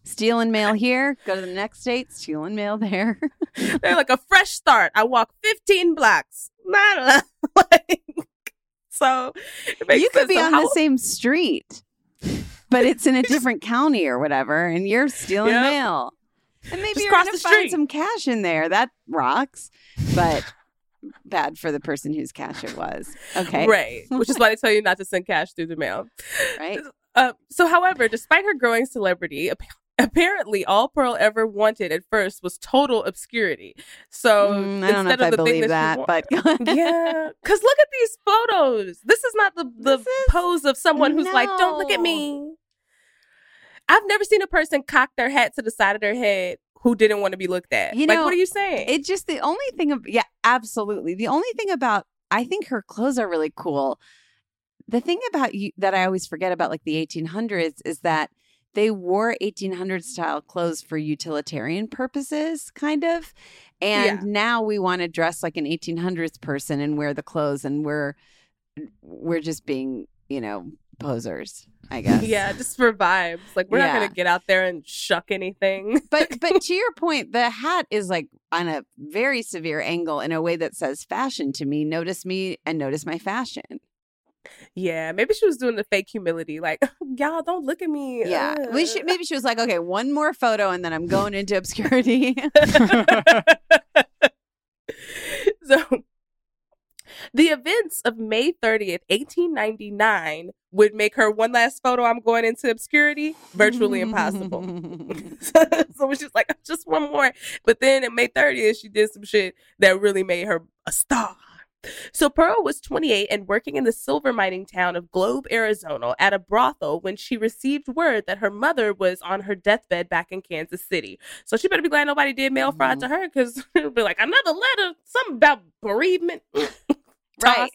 Stealing mail here, go to the next state, stealing mail there. They're like a fresh start. I walk 15 blocks. Like, so it makes You could sense. be So on how- the same street, but it's in a different county or whatever, and you're stealing Yep. mail. And maybe Just you're cross going to the find street. some cash in there. That rocks, but bad for the person whose cash it was. Okay. Right. Which is why they tell you not to send cash through the mail. Right. So, however, despite her growing celebrity, apparently all Pearl ever wanted at first was total obscurity. So I don't know instead if I of the thing believe she that, wa- but yeah, because look at these photos. This is not the This is- pose of someone who's like, "Don't look at No. me." I've never seen a person cock their hat to the side of their head who didn't want to be looked at. You Like, know, what are you saying? it's just the only thing yeah, absolutely. The only thing about, I think her clothes are really cool. The thing about you that I always forget about like the 1800s is that they wore 1800 style clothes for utilitarian purposes, kind of. And Yeah. now we want to dress like an 1800s person and wear the clothes, and we're just being, posers, I guess. Yeah, just for vibes. Like, we're not Yeah. going to get out there and shuck anything. But to your point, the hat is like on a very severe angle in a way that says fashion to me. Notice me and notice my fashion. Yeah, maybe she was doing the fake humility. Like, y'all don't look at me. Yeah. Ugh. Maybe she was like, okay, one more photo and then I'm going into obscurity. So, the events of May 30th, 1899 would make her one last photo, I'm going into obscurity, virtually impossible. So she's like, just one more. But then at May 30th, she did some shit that really made her a star. So Pearl was 28 and working in the silver mining town of Globe, Arizona at a brothel when she received word that her mother was on her deathbed back in Kansas City. So she better be glad nobody did mail fraud to her, because it'll be like another letter, something about bereavement. Right.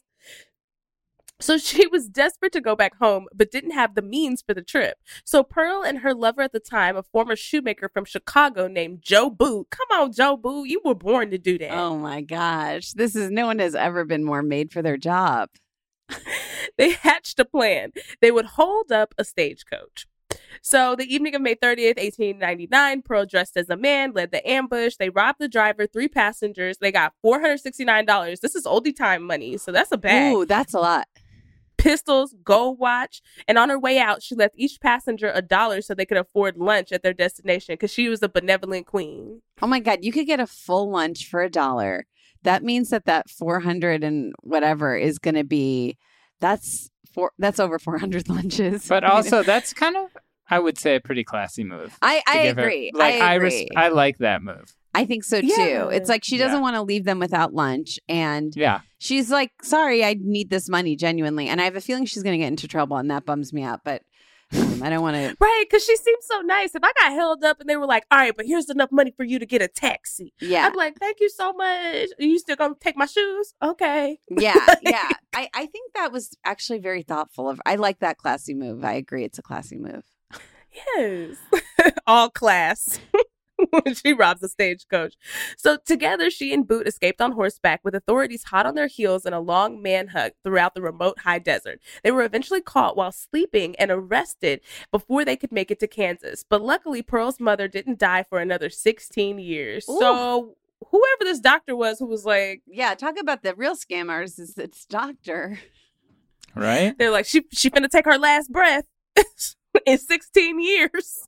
So she was desperate to go back home, but didn't have the means for the trip. So Pearl and her lover at the time, a former shoemaker from Chicago named Joe Boo. Come on, Joe Boo. You were born to do that. Oh my gosh. No one has ever been more made for their job. They hatched a plan. They would hold up a stagecoach. So the evening of May 30th, 1899, Pearl dressed as a man, led the ambush. They robbed the driver, 3 passengers. They got $469. This is oldie time money, so that's a bag. Ooh, that's a lot. Pistols, gold watch, and on her way out, she left each passenger $1 so they could afford lunch at their destination, because she was a benevolent queen. Oh my God, you could get a full lunch for $1. That means that 400 and whatever is going to be, that's over 400 lunches. But also, that's kind of, I would say, a pretty classy move. I to give her- agree. Like, I agree. I like that move. I think so too. Yeah. It's like she doesn't Yeah. want to leave them without lunch, and Yeah. she's like, "Sorry, I need this money genuinely." And I have a feeling she's going to get into trouble, and that bums me out. But I don't want to. Right, because she seems so nice. If I got held up and they were like, all right, but here's enough money for you to get a taxi. Yeah, I'd be like, thank you so much. Are you still going to take my shoes? Okay. yeah, yeah. I think that was actually very thoughtful of. I like that classy move. I agree, it's a classy move. Yes. All class. When she robs a stagecoach. So together, she and Boot escaped on horseback with authorities hot on their heels in a long manhunt throughout the remote high desert. They were eventually caught while sleeping and arrested before they could make it to Kansas. But luckily, Pearl's mother didn't die for another 16 years. Ooh. So whoever this doctor was who was like, Yeah, talk about the real scammers. It's doctor. Right? they're like, she finna take her last breath in 16 years.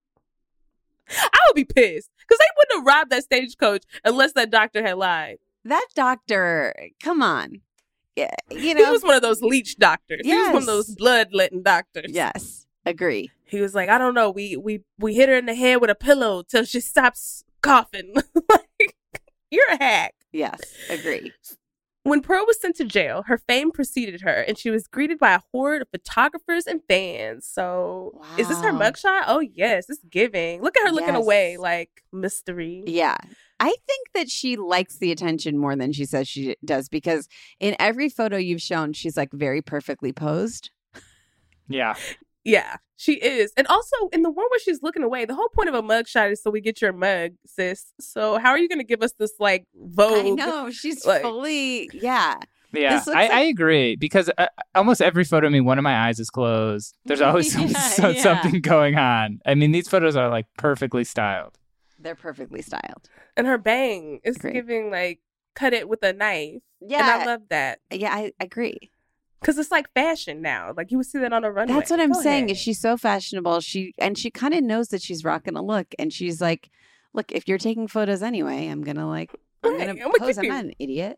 I would be pissed because they wouldn't have robbed that stagecoach unless that doctor had lied. That doctor, come on. Yeah, He was one of those leech doctors. He was one of Yes. those bloodletting doctors. Yes, agree. He was like, I don't know, we hit her in the head with a pillow till she stops coughing. Like, you're a hack. Yes, agree. When Pearl was sent to jail, her fame preceded her, and she was greeted by a horde of photographers and fans. So, is this her Wow. mugshot? Oh, yes, it's giving. Look at her looking Yes. away like mystery. Yeah. I think that she likes the attention more than she says she does, because in every photo you've shown, she's like very perfectly posed. Yeah. Yeah, she is. And also, in the one where she's looking away, the whole point of a mugshot is so we get your mug, sis. So how are you going to give us this, like, Vogue? I know. She's like- fully, yeah. Yeah, This looks I agree because almost every photo of me, one of my eyes is closed. There's always something going on. I mean, these photos are like perfectly styled. They're perfectly styled. And her bang is Great. giving like cut it with a knife. Yeah. And I love that. Yeah, I agree. Because it's like fashion now. Like you would see that on a runway. That's what I'm Go saying. ahead. Is she's so fashionable. She kind of knows that she's rocking a look, and she's like, "Look, if you're taking photos anyway, I'm gonna Right, pose. I'm I'm gonna keep not an idiot."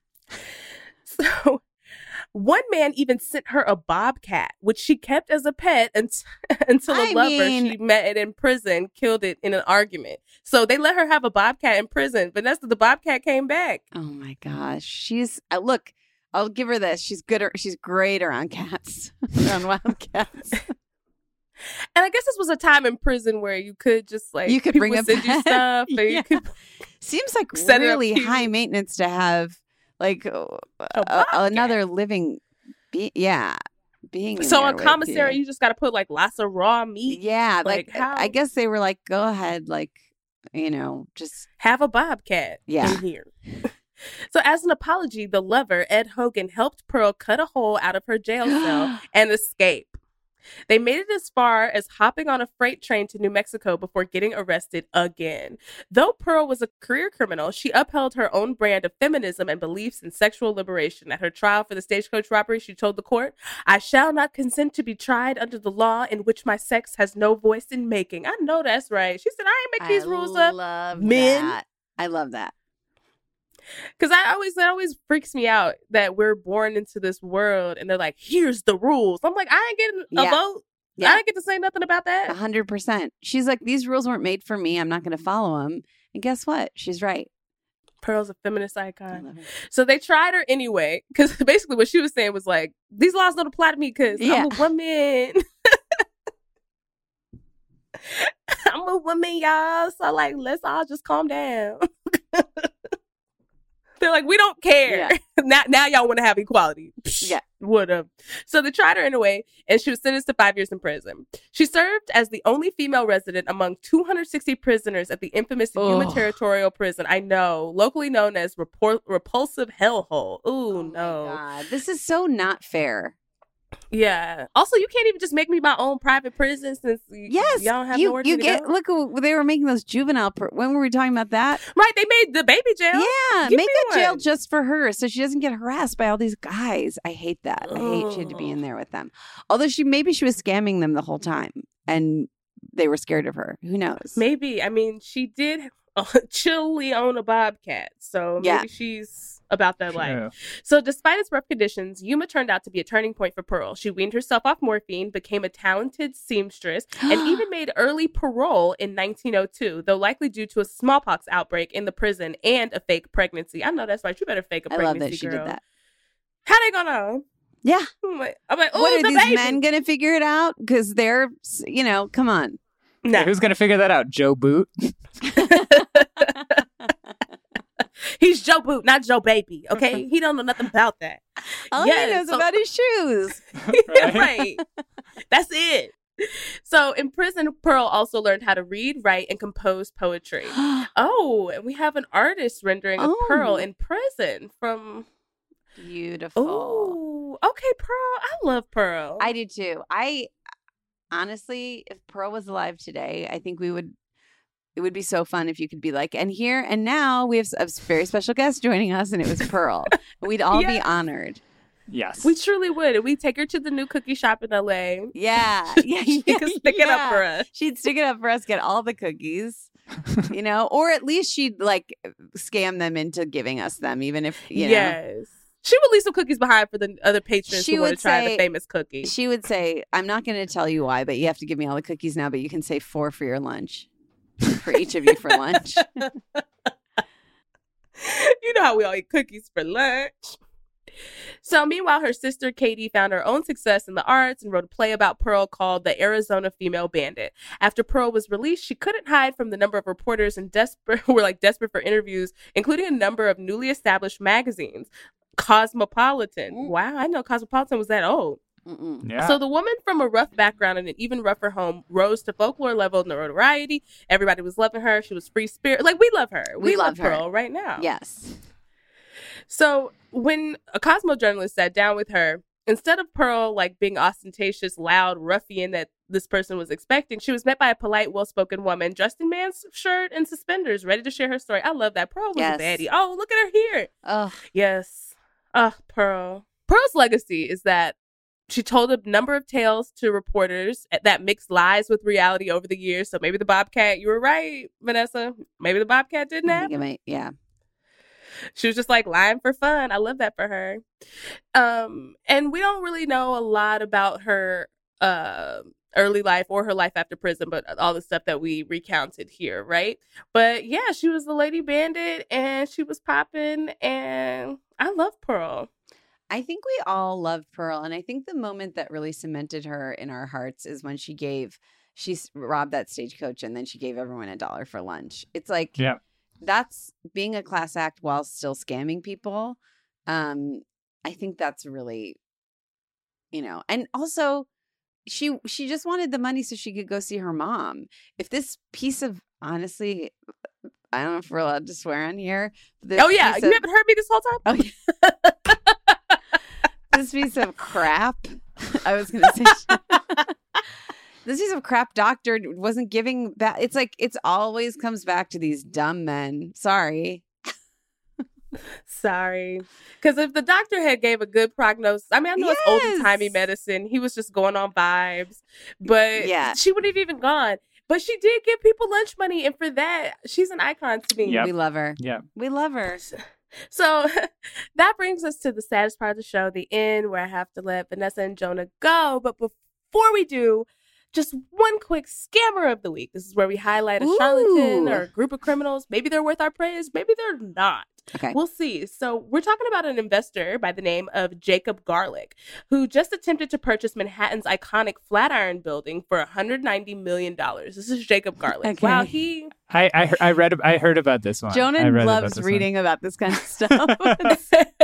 So one man even sent her a bobcat, which she kept as a pet until a lover she met in prison killed it in an argument. So they let her have a bobcat in prison. Vanessa, the bobcat came back. Oh my gosh, she's look. I'll give her this. She's good. She's great around cats, around wild cats. And I guess this was a time in prison where you could just like You could people bring would a send you pet. stuff. And Yeah. you could Seems like Set it up really cute. high maintenance to have like bobcat. another living, being in So there on with commissary, you. you just got to put like lots of raw meat. Yeah, Like, like how- I guess they were like, go ahead, like just Have a bobcat Yeah. in here. So as an apology, the lover, Ed Hogan, helped Pearl cut a hole out of her jail cell and escape. They made it as far as hopping on a freight train to New Mexico before getting arrested again. Though Pearl was a career criminal, she upheld her own brand of feminism and beliefs in sexual liberation. At her trial for the Stagecoach robbery, she told the court, "I shall not consent to be tried under the law in which my sex has no voice in making." I know that's right. She said, "I ain't make these rules up." Love Men. that. I love that. Because it always freaks me out that we're born into this world and they're like, "Here's the rules." I'm like, I ain't getting a Yeah. vote. Yeah. I didn't get to say nothing about that. 100%. She's like, these rules weren't made for me. I'm not going to follow them. And guess what? She's right. Pearl's a feminist I icon. love her. So they tried her anyway, because basically what she was saying was like, these laws don't apply to me because Yeah. I'm a woman. I'm a woman, y'all. So like, let's all just calm down. They're like, we don't care. Yeah. Now y'all want to have equality. Yeah. Would have. So they tried her anyway, and she was sentenced to 5 years in prison. She served as the only female resident among 260 prisoners at the infamous Yuma Ugh. Territorial Prison. I know, locally known as Repulsive Hellhole. Ooh, Oh no. my God. This is so not fair. Yeah. Also, you can't even just make me my own private prison since Yes. y'all don't have you nowhere you to get, go. look, they were making those juvenile. When were we talking about that? Right, they made the baby jail. Yeah. Give Make me a jail one. just for her so she doesn't get harassed by all these guys. I hate that. I hate she had to be in there with them. Although maybe she was scamming them the whole time and they were scared of her. Who knows? Maybe. I mean, she did chillly own a bobcat, so maybe Yeah. she's about that life. True. So despite its rough conditions, Yuma turned out to be a turning point for Pearl. She weaned herself off morphine, became a talented seamstress, and even made early parole in 1902, though likely due to a smallpox outbreak in the prison and a fake pregnancy. I know that's right. You better fake a I pregnancy, love that she girl. did that. How they gonna? Yeah. I'm like, oh, What are the these baby. men going to figure it out? Because they're, come on. No. Who's gonna figure that out? Joe Boot. He's Joe Boot, not Joe Baby. Okay, he don't know nothing about that. All Yes, he knows so- about his shoes. Right. That's it. So in prison, Pearl also learned how to read, write, and compose poetry. Oh, and we have an artist rendering of Pearl Oh. in prison from. Beautiful. Oh, okay, Pearl. I love Pearl. I do too. I honestly, if Pearl was alive today, I think it would be so fun if you could be like, and here and now we have a very special guest joining us, and it was Pearl. We'd all be Yes. honored. Yes. We truly would. And we take her to the new cookie shop in LA. Yeah. Yeah. She could stick it up for us. She'd stick it up for us, get all the cookies, or at least she'd like scam them into giving us them, even if, Yes. She would leave some cookies behind for the other patrons She who want would to try say- the famous cookie. She would say, I'm not going to tell you why, but you have to give me all the cookies now, but you can save 4 for your lunch. For each of you for lunch. You know how we all eat cookies for lunch. So meanwhile, her sister Katie found her own success in the arts and wrote a play about Pearl called The Arizona Female Bandit. After Pearl was released, she couldn't hide from the number of reporters and who were desperate for interviews, including a number of newly established magazines. Cosmopolitan. Wow, I know Cosmopolitan was that old. Mm-mm. Yeah. So the woman from a rough background and an even rougher home rose to folklore level notoriety. Everybody was loving her. She was free spirit. Like, we love her. We love her. Pearl right now. Yes. So when a Cosmo journalist sat down with her, instead of Pearl like being ostentatious, loud ruffian that this person was expecting, she was met by a polite, well-spoken woman dressed in man's shirt and suspenders, ready to share her story. I love that. Pearl was a baddie. Oh, look at her here. Oh, Yes. Pearl. Pearl's legacy is that she told a number of tales to reporters that mixed lies with reality over the years. So maybe the Bobcat, you were right, Vanessa. Maybe the Bobcat didn't I happen. think it might, yeah. She was just like lying for fun. I love that for her. And we don't really know a lot about her early life or her life after prison, but all the stuff that we recounted here, right? But yeah, she was the Lady Bandit and she was popping, and I love Pearl. I think we all love Pearl, and I think the moment that really cemented her in our hearts is when she robbed that stagecoach and then she gave everyone $1 for lunch. It's like, Yeah. that's being a class act while still scamming people. I think that's really, and also she just wanted the money so she could go see her mom. If this piece of, honestly, I don't know if we're allowed to swear on here. You haven't heard me this whole time? Oh, yeah. This piece of crap. I was going to say. This piece of crap doctor wasn't giving back. It's like, it's always comes back to these dumb men. Sorry. Because if the doctor had gave a good prognosis, I mean, I know it's old-timey medicine. He was just going on vibes. But she wouldn't have even gone. But she did give people lunch money. And for that, she's an icon to me. Yep. We love her. Yeah. We love her. So that brings us to the saddest part of the show, the end, where I have to let Vanessa and Jonah go. But before we do, just one quick scammer of the week. This is where we highlight a charlatan or a group of criminals. Maybe they're worth our praise. Maybe they're not. Okay. We'll see. So we're talking about an investor by the name of Jacob Garlick, who just attempted to purchase Manhattan's iconic Flatiron building for $190 million. This is Jacob Garlick. Okay. Wow, I heard about this one. Jonah loves reading about this kind of stuff. Jacob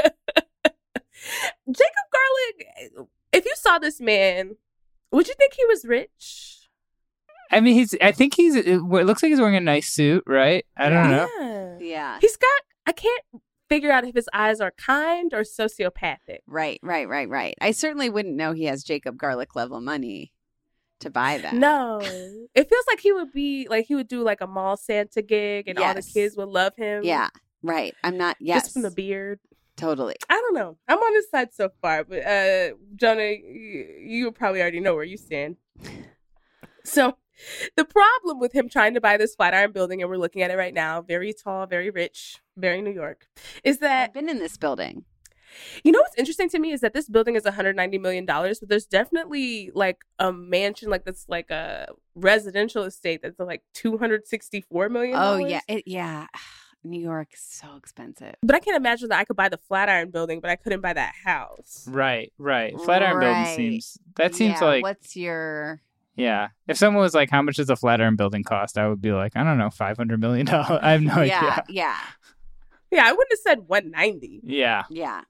Garlick, if you saw this man, would you think he was rich? I mean, it looks like he's wearing a nice suit, right? I don't know. Yeah. I can't figure out if his eyes are kind or sociopathic. Right. I certainly wouldn't know he has Jacob Garlick level money to buy that. No. It feels like he would do like a mall Santa gig and all the kids would love him. Yeah. Right. Just from the beard. Totally. I don't know. I'm on his side so far, but Jonah, you probably already know where you stand. So the problem with him trying to buy this Flatiron building, and we're looking at it right now, very tall, very rich, very New York, is that I've been in this building. You know what's interesting to me is that this building is $190 million, but there's definitely like a mansion, like that's like a residential estate that's like $264 million. Oh, yeah. New York is so expensive. But I can't imagine that I could buy the Flatiron building, but I couldn't buy that house. Right. Flatiron building seems like... What's your... Yeah. If someone was like, how much does a Flatiron building cost? I would be like, I don't know, $500 million. I have no idea. Yeah. Yeah, I wouldn't have said 190. Yeah.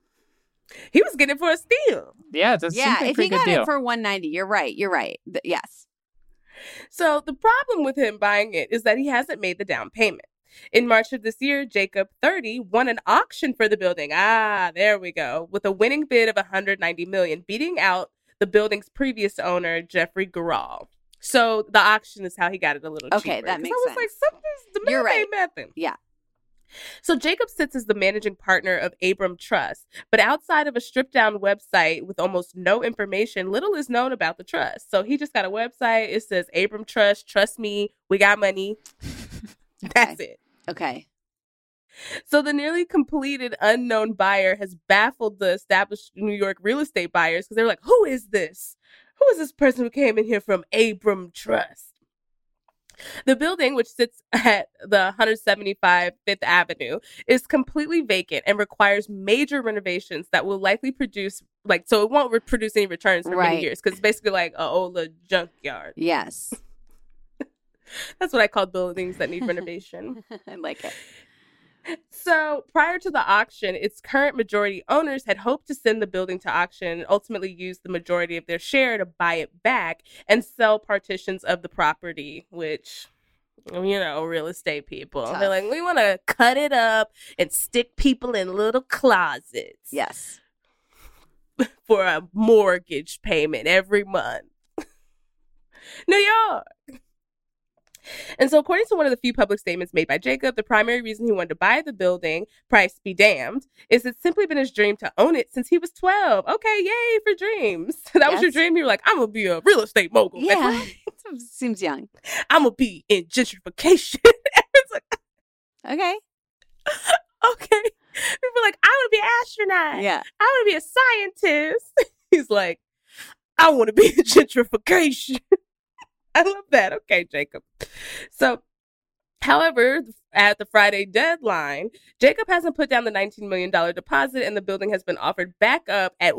He was getting it for a steal. Yeah, that seems like a if pretty he got good deal. it for 190, you're right. Yes. So the problem with him buying it is that he hasn't made the down payment. In March of this year, Jacob, 30, won an auction for the building. There we go. With a winning bid of $190 million, beating out the building's previous owner, Jeffrey Garral. So the auction is how he got it a little cheaper. Okay, that makes sense. I was like, the You're math right. ain't nothing. Yeah. So Jacob sits as the managing partner of Abram Trust, but outside of a stripped-down website with almost no information, little is known about the trust. So he just got a website. It says, Abram Trust, trust me, we got money. That's it. Okay. So the nearly completed unknown buyer has baffled the established New York real estate buyers because they're like, who is this? Who is this person who came in here from Abram Trust? The building, which sits at the 175 Fifth Avenue, is completely vacant and requires major renovations that will likely produce, so it won't produce any returns for many years because it's basically like an old junkyard. Yes. That's what I call buildings that need renovation. I like it. So prior to the auction, its current majority owners had hoped to send the building to auction and ultimately use the majority of their share to buy it back and sell partitions of the property, which real estate people. Tough. They're like, we want to cut it up and stick people in little closets. Yes. For a mortgage payment every month. New York. And so according to one of the few public statements made by Jacob, the primary reason he wanted to buy the building, price be damned, is it's simply been his dream to own it since he was 12. Okay, yay for dreams. That was your dream? You were like, I'm going to be a real estate mogul. Yeah, seems young. I'm going to be in gentrification. It's like, Okay. okay. People are like, I want to be an astronaut. Yeah. I want to be a scientist. He's like, I want to be in gentrification. I love that. Okay, Jacob. So, however, at the Friday deadline, Jacob hasn't put down the $19 million deposit, and the building has been offered back up at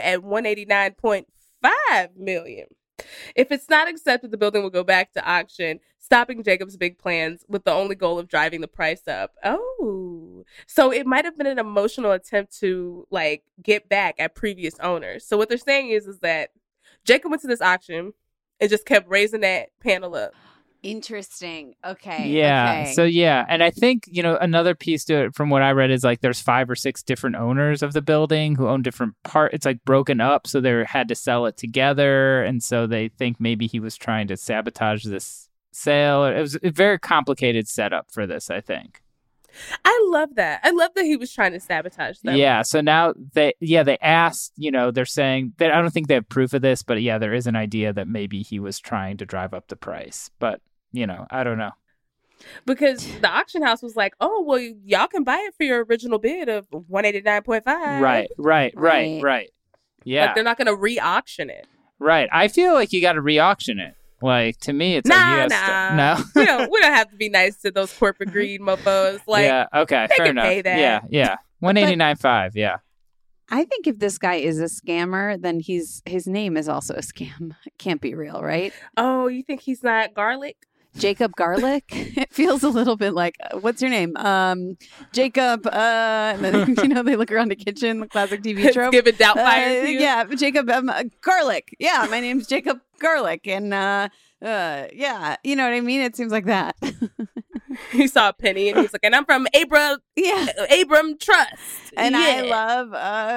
$189.5 million. If it's not accepted, the building will go back to auction, stopping Jacob's big plans with the only goal of driving the price up. Oh, so it might have been an emotional attempt to get back at previous owners. So what they're saying is that Jacob went to this auction and just kept raising that panel up. Interesting. Okay. Yeah. Okay. So yeah, and I think another piece to it from what I read is there's 5 or 6 different owners of the building who own different parts. It's broken up, so they had to sell it together, and so they think maybe he was trying to sabotage this sale. It was a very complicated setup for this, I think. I love that. I love that he was trying to sabotage them. Yeah. So now they asked, they're saying that I don't think they have proof of this, but yeah, there is an idea that maybe he was trying to drive up the price. But, I don't know. Because the auction house was like, oh, well, y'all can buy it for your original bid of $189.5. Right. Yeah. They're not going to re-auction it. Right. I feel like you got to re-auction it. To me, it's no. we don't have to be nice to those corporate greed mofos. Yeah, okay, fair enough. Pay that. Yeah. 189.5, yeah. I think if this guy is a scammer, then his name is also a scam. It can't be real, right? Oh, you think he's not Garlic? Jacob Garlic? It feels a little bit like, what's your name? Jacob, and then, they look around the kitchen, the classic TV trope. Give it Doubtfire to you? Yeah, Jacob Garlic. Yeah, my name's Jacob Garlic. And, yeah, you know what I mean? It seems like that. He saw a penny and he's like, and I'm from Abram Trust. And yeah.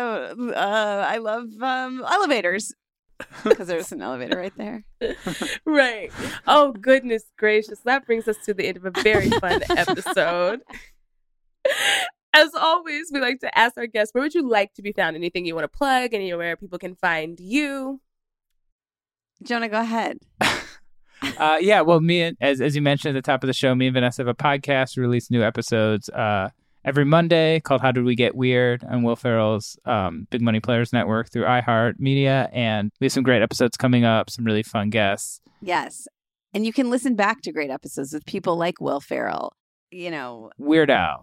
I love elevators. Because there's an elevator right there. Right. Oh, goodness gracious. That brings us to the end of a very fun episode. As always, we like to ask our guests, where would you like to be found? Anything you want to plug? Anywhere people can find you? Jonah, go ahead. Yeah, well, as you mentioned at the top of the show, me and Vanessa have a podcast. We release new episodes every Monday called How Did We Get Weird on Will Ferrell's Big Money Players Network through iHeartMedia. And we have some great episodes coming up, some really fun guests. Yes. And you can listen back to great episodes with people like Will Ferrell, Weird Al.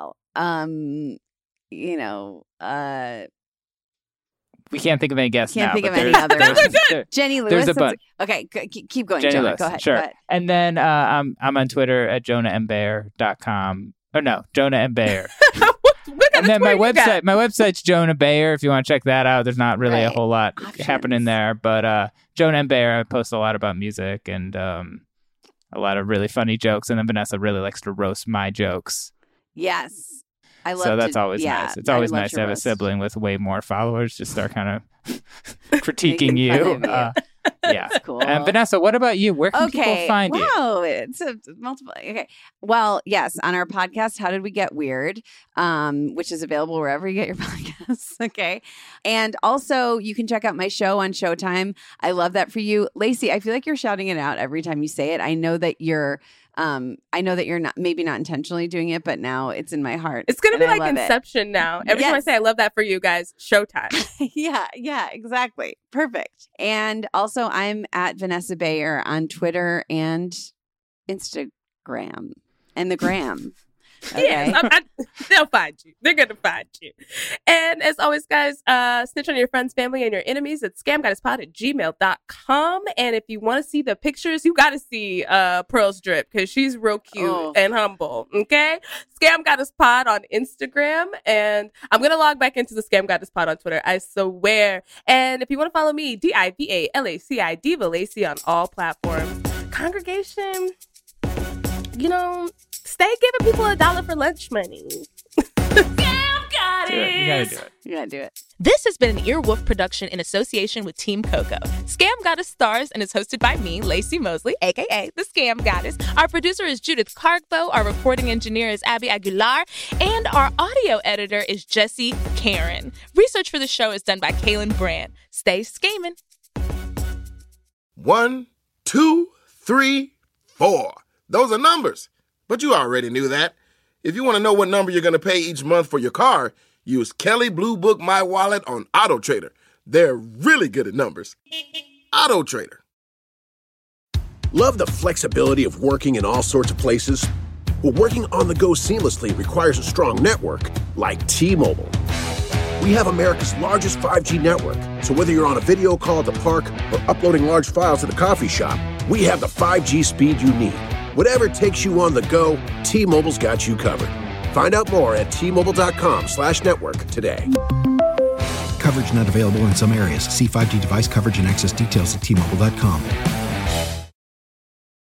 We can't think of any guests now. Can't think of any others. Jenny Lewis. There's a bunch. Okay, keep going, Jenny Jonah. Lewis, Go ahead. sure. Go ahead. And then I'm on Twitter at JonahMBayer.com. Oh, no, Jonah M. Bayer. And then my website's Jonah Bayer. If you want to check that out, there's not really a whole lot happening there. But Jonah M. Bayer, I post a lot about music and a lot of really funny jokes. And then Vanessa really likes to roast my jokes. Yes. I love so that's always nice. It's always nice to have a sibling with way more followers just start kind of critiquing you. Yeah. That's cool. And Vanessa, what about you? Where can people find you? Wow, it's a multiple. Okay. Well, yes, on our podcast, How Did We Get Weird, which is available wherever you get your podcasts. Okay. And also, you can check out my show on Showtime. I love that for you. Lacey, I feel like you're shouting it out every time you say it. I know that you're not maybe not intentionally doing it, but now it's in my heart. It's going to be like Inception now. Every time I say I love that for you guys, Showtime. Yeah, exactly. Perfect. And also I'm at Vanessa Bayer on Twitter and Instagram and the gram. Okay. Yes, they'll find you. They're going to find you. And as always, guys, snitch on your friends, family, and your enemies at scamgoddesspod@gmail.com. And if you want to see the pictures, you got to see Pearl's drip because she's real cute and humble. Okay? Scam Goddess Pod on Instagram. And I'm going to log back into the Scam Goddess Pod on Twitter, I swear. And if you want to follow me, DIVALACI, Diva Lacey on all platforms. Congregation, stay giving people $1 for lunch money. Scam Goddess! You gotta do it. You gotta do it. This has been an Earwolf production in association with Team Coco. Scam Goddess stars and is hosted by me, Lacey Mosley, a.k.a. The Scam Goddess. Our producer is Judith Cargbo. Our recording engineer is Abby Aguilar. And our audio editor is Jesse Karen. Research for the show is done by Kaylin Brand. Stay scamming. 1, 2, 3, 4. Those are numbers. But you already knew that. If you want to know what number you're going to pay each month for your car, use Kelley Blue Book My Wallet on AutoTrader. They're really good at numbers. AutoTrader. Love the flexibility of working in all sorts of places? Well, working on the go seamlessly requires a strong network like T-Mobile. We have America's largest 5G network, so whether you're on a video call at the park or uploading large files at a coffee shop, we have the 5G speed you need. Whatever takes you on the go, T-Mobile's got you covered. Find out more at T-Mobile.com/network today. Coverage not available in some areas. See 5G device coverage and access details at T-Mobile.com.